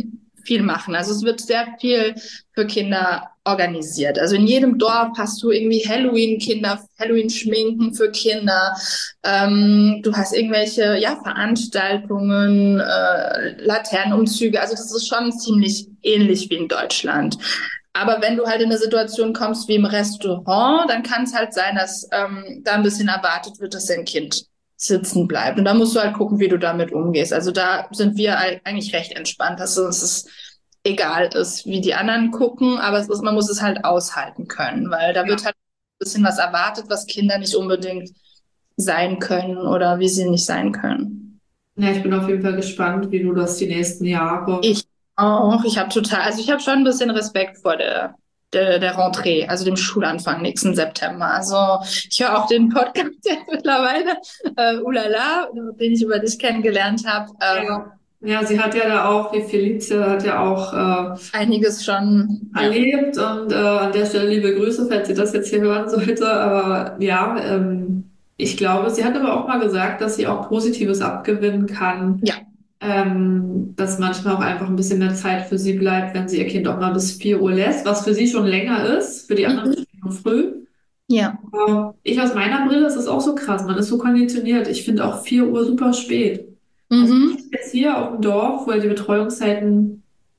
viel machen. Also es wird sehr viel für Kinder organisiert. Also in jedem Dorf hast du irgendwie Halloween-Kinder, Halloween-Schminken für Kinder. Ähm, du hast irgendwelche, ja, Veranstaltungen, äh, Laternenumzüge. Also das ist schon ziemlich ähnlich wie in Deutschland. Aber wenn du halt in eine Situation kommst wie im Restaurant, dann kann es halt sein, dass ähm, da ein bisschen erwartet wird, dass dein Kind sitzen bleibt. Und da musst du halt gucken, wie du damit umgehst. Also da sind wir eigentlich recht entspannt, dass uns es egal ist, wie die anderen gucken, aber es ist, man muss es halt aushalten können, weil da Ja. wird halt ein bisschen was erwartet, was Kinder nicht unbedingt sein können oder wie sie nicht sein können. Ja, ich bin auf jeden Fall gespannt, wie du das die nächsten Jahre. Ich auch. Ich habe total, also ich habe schon ein bisschen Respekt vor der, der, der Rentrée, also dem Schulanfang nächsten September. Also ich höre auch den Podcast jetzt mittlerweile, äh, Ulala, den ich über dich kennengelernt habe. Ähm, Ja. Ja, sie hat ja da auch, wie Felicia hat ja auch äh, einiges schon, ja. erlebt und äh, an der Stelle liebe Grüße, falls sie das jetzt hier hören sollte. Aber ja, ähm, ich glaube, sie hat aber auch mal gesagt, dass sie auch Positives abgewinnen kann, Ja. ähm, dass manchmal auch einfach ein bisschen mehr Zeit für sie bleibt, wenn sie ihr Kind auch mal bis vier Uhr lässt, was für sie schon länger ist, für die anderen Mhm. ist es schon früh. Ja. Aber ich aus meiner Brille, das ist auch so krass, man ist so konditioniert. Ich finde auch vier Uhr super spät. Also Mhm. jetzt hier auf dem Dorf, wo ja die Betreuungszeiten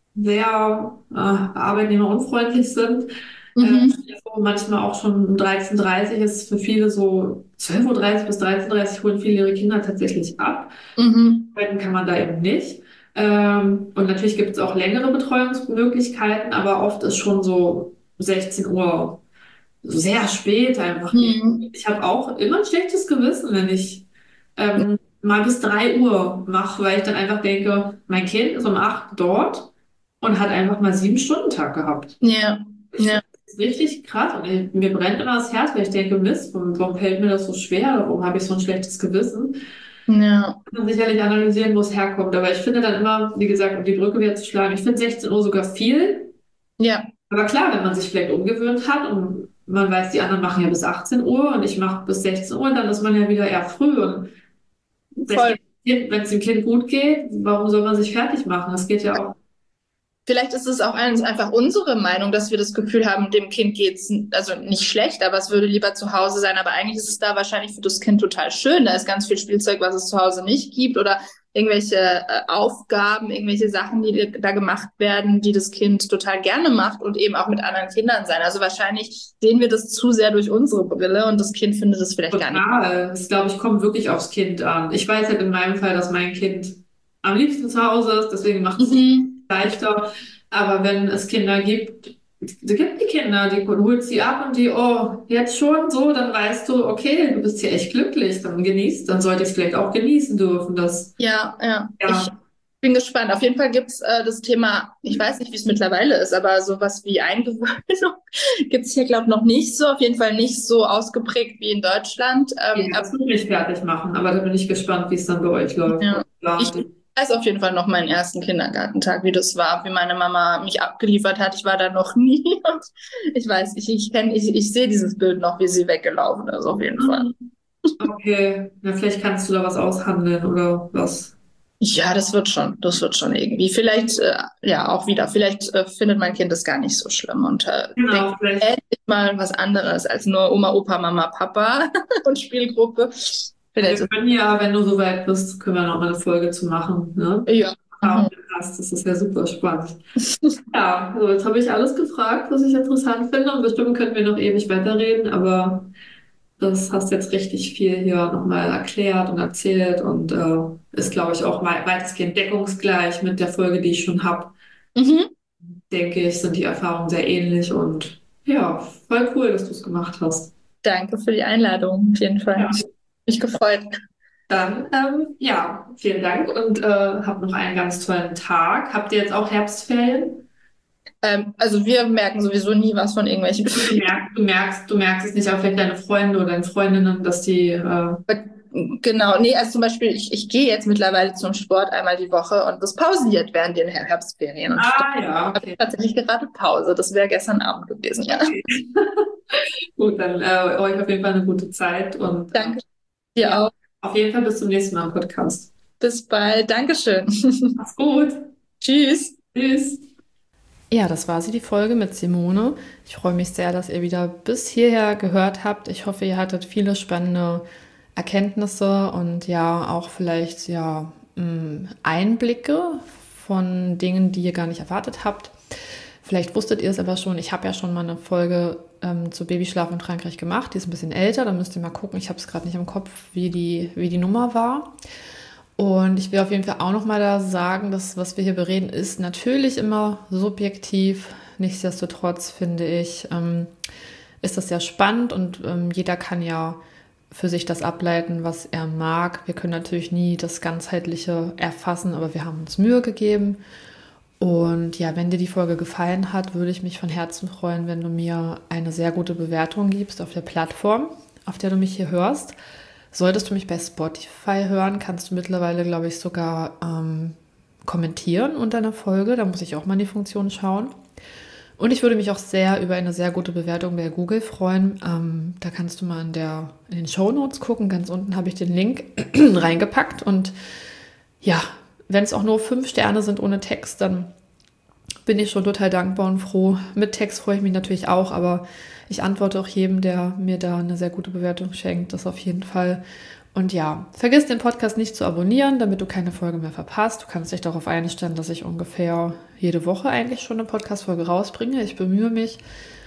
sehr äh, arbeitnehmerunfreundlich sind, äh, Mhm. wo manchmal auch schon um dreizehn Uhr dreißig ist für viele so zwölf Uhr dreißig bis dreizehn Uhr dreißig holen viele ihre Kinder tatsächlich ab. Mhm. Arbeiten kann man da eben nicht. Ähm, und natürlich gibt es auch längere Betreuungsmöglichkeiten, aber oft ist schon so sechzehn Uhr so sehr spät einfach. Mhm. Ich habe auch immer ein schlechtes Gewissen, wenn ich ähm, mal bis drei Uhr mache, weil ich dann einfach denke, mein Kind ist um acht dort und hat einfach mal sieben Stunden Tag gehabt. Ja. Ich Ja. finde das richtig krass und ich, mir brennt immer das Herz, weil ich denke, Mist, warum, warum fällt mir das so schwer? Warum habe ich so ein schlechtes Gewissen? Ja. Man sicherlich analysieren, wo es herkommt, aber ich finde dann immer, wie gesagt, um die Brücke wieder zu schlagen, ich finde sechzehn Uhr sogar viel. Ja. Aber klar, wenn man sich vielleicht umgewöhnt hat und man weiß, die anderen machen ja bis achtzehn Uhr und ich mache bis sechzehn Uhr, dann ist man ja wieder eher früh. Und Voll. wenn es dem Kind gut geht, warum soll man sich fertig machen? Das geht ja auch. Vielleicht ist es auch eins, einfach unsere Meinung, dass wir das Gefühl haben, dem Kind geht's n- also nicht schlecht, aber es würde lieber zu Hause sein. Aber eigentlich ist es da wahrscheinlich für das Kind total schön. Da ist ganz viel Spielzeug, was es zu Hause nicht gibt oder irgendwelche äh, Aufgaben, irgendwelche Sachen, die da gemacht werden, die das Kind total gerne macht und eben auch mit anderen Kindern sein. Also wahrscheinlich sehen wir das zu sehr durch unsere Brille und das Kind findet es vielleicht gar nicht. Total. Das, glaube ich, kommt wirklich aufs Kind an. Ich weiß halt in meinem Fall, dass mein Kind am liebsten zu Hause ist, deswegen macht es Mhm. leichter. Aber wenn es Kinder gibt, es gibt die Kinder, die holt sie ab und die, oh, jetzt schon so, dann weißt du, okay, du bist hier echt glücklich, dann genießt, dann sollte ich es vielleicht auch genießen dürfen, das, Ja, ja. Ich ja, bin gespannt. Auf jeden Fall gibt's äh, das Thema, ich weiß nicht, wie es mittlerweile ist, aber sowas wie Eingewöhnung gibt's hier, glaube ich, noch nicht so. Auf jeden Fall nicht so ausgeprägt wie in Deutschland. Ähm, ja, aber das wird mich fertig machen, aber da bin ich gespannt, wie es dann bei euch läuft. ja, ich Ja, weiß auf jeden Fall noch meinen ersten Kindergartentag, wie das war, wie meine Mama mich abgeliefert hat. Ich war da noch nie. Und ich weiß, ich, ich kenne, ich, ich sehe dieses Bild noch, wie sie weggelaufen ist, auf jeden Fall. okay, na, vielleicht kannst du da was aushandeln oder was. Ja, das wird schon, das wird schon irgendwie. Vielleicht, äh, ja, auch wieder, vielleicht äh, findet mein Kind das gar nicht so schlimm und äh, denkt Genau, vielleicht. endlich mal was anderes als nur Oma, Opa, Mama, Papa und Spielgruppe. Vielleicht Wir ist, können ja, wenn du soweit bist, können wir noch mal eine Folge zu machen, ne? ja. Ja, Mhm. passt. Das ist ja super spannend. Ja, so jetzt habe ich alles gefragt, was ich interessant finde und bestimmt können wir noch ewig weiterreden, aber das hast jetzt richtig viel hier nochmal erklärt und erzählt und äh, ist, glaube ich, auch wei- weitestgehend deckungsgleich mit der Folge, die ich schon habe. Mhm. Denke ich, sind die Erfahrungen sehr ähnlich und ja, voll cool, dass du es gemacht hast. Danke für die Einladung, auf jeden Fall. Ja. Ich mich gefreut. Dann, ähm, ja, vielen Dank und äh, habt noch einen ganz tollen Tag. Habt ihr jetzt auch Herbstferien? Ähm, also wir merken sowieso nie was von irgendwelchen Du merkst, du merkst, du merkst es nicht, aber vielleicht deine Freunde oder deine Freundinnen, dass die, äh, Genau, nee, also zum Beispiel, ich, ich gehe jetzt mittlerweile zum Sport einmal die Woche und das pausiert während den Her- Herbstferien. Und da ah ja, habe ich okay, tatsächlich gerade Pause. Das wäre gestern Abend gewesen, ja. okay. Gut, dann äh, euch auf jeden Fall eine gute Zeit und äh, Danke dir ja, auch. auf jeden Fall bis zum nächsten Mal im Podcast. Bis bald. Dankeschön. Mach's gut. Tschüss. Tschüss. Ja, das war sie, die Folge mit Simone. Ich freue mich sehr, dass ihr wieder bis hierher gehört habt. Ich hoffe, ihr hattet viele spannende Erkenntnisse und ja, auch vielleicht ja mh, Einblicke von Dingen, die ihr gar nicht erwartet habt. Vielleicht wusstet ihr es aber schon, ich habe ja schon mal eine Folge ähm, zu Babyschlaf in Frankreich gemacht. Die ist ein bisschen älter, da müsst ihr mal gucken. Ich habe es gerade nicht im Kopf, wie die, wie die Nummer war. Und ich will auf jeden Fall auch nochmal da sagen, dass was wir hier bereden, ist natürlich immer subjektiv. Nichtsdestotrotz finde ich, ähm, ist das sehr spannend und ähm, jeder kann ja für sich das ableiten, was er mag. Wir können natürlich nie das Ganzheitliche erfassen, aber wir haben uns Mühe gegeben. Und ja, wenn dir die Folge gefallen hat, würde ich mich von Herzen freuen, wenn du mir eine sehr gute Bewertung gibst auf der Plattform, auf der du mich hier hörst. Solltest du mich bei Spotify hören, kannst du mittlerweile, glaube ich, sogar ähm, kommentieren unter einer Folge. Da muss ich auch mal in die Funktion schauen. Und ich würde mich auch sehr über eine sehr gute Bewertung bei Google freuen. Ähm, da kannst du mal in, der, in den Shownotes gucken. Ganz unten habe ich den Link reingepackt. Und ja, wenn es auch nur fünf Sterne sind ohne Text, dann bin ich schon total dankbar und froh. Mit Text freue ich mich natürlich auch, aber ich antworte auch jedem, der mir da eine sehr gute Bewertung schenkt, das auf jeden Fall. Und ja, vergiss den Podcast nicht zu abonnieren, damit du keine Folge mehr verpasst. Du kannst dich darauf einstellen, dass ich ungefähr jede Woche eigentlich schon eine Podcast-Folge rausbringe. Ich bemühe mich.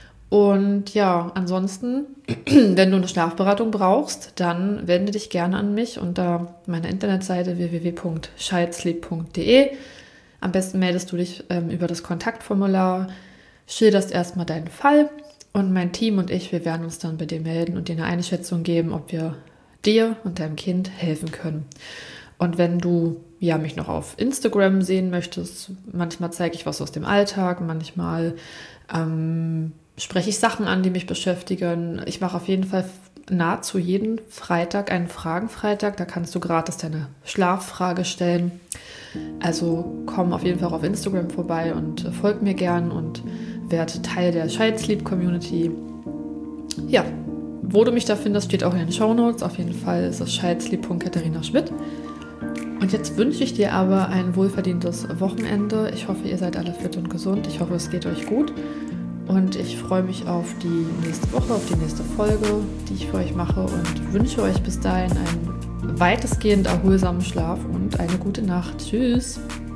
Und ja, ansonsten, wenn du eine Schlafberatung brauchst, dann wende dich gerne an mich unter meiner Internetseite w w w punkt childsleep punkt d e. Am besten meldest du dich ähm, über das Kontaktformular, schilderst erstmal deinen Fall und mein Team und ich, wir werden uns dann bei dir melden und dir eine Einschätzung geben, ob wir dir und deinem Kind helfen können. Und wenn du ja, mich noch auf Instagram sehen möchtest, manchmal zeige ich was aus dem Alltag, manchmal ähm, spreche ich Sachen an, die mich beschäftigen. Ich mache auf jeden Fall nahezu jeden Freitag einen Fragenfreitag. Da kannst du gratis deine Schlaffrage stellen. Also komm auf jeden Fall auch auf Instagram vorbei und äh, folg mir gern und werde Teil der Child Sleep Community. Ja, wo du mich da findest, steht auch in den Shownotes. Auf jeden Fall ist es childsleep punkt katharina schmidt. Und jetzt wünsche ich dir aber ein wohlverdientes Wochenende. Ich hoffe, ihr seid alle fit und gesund. Ich hoffe, es geht euch gut. Und ich freue mich auf die nächste Woche, auf die nächste Folge, die ich für euch mache und wünsche euch bis dahin einen weitestgehend erholsamen Schlaf und eine gute Nacht. Tschüss!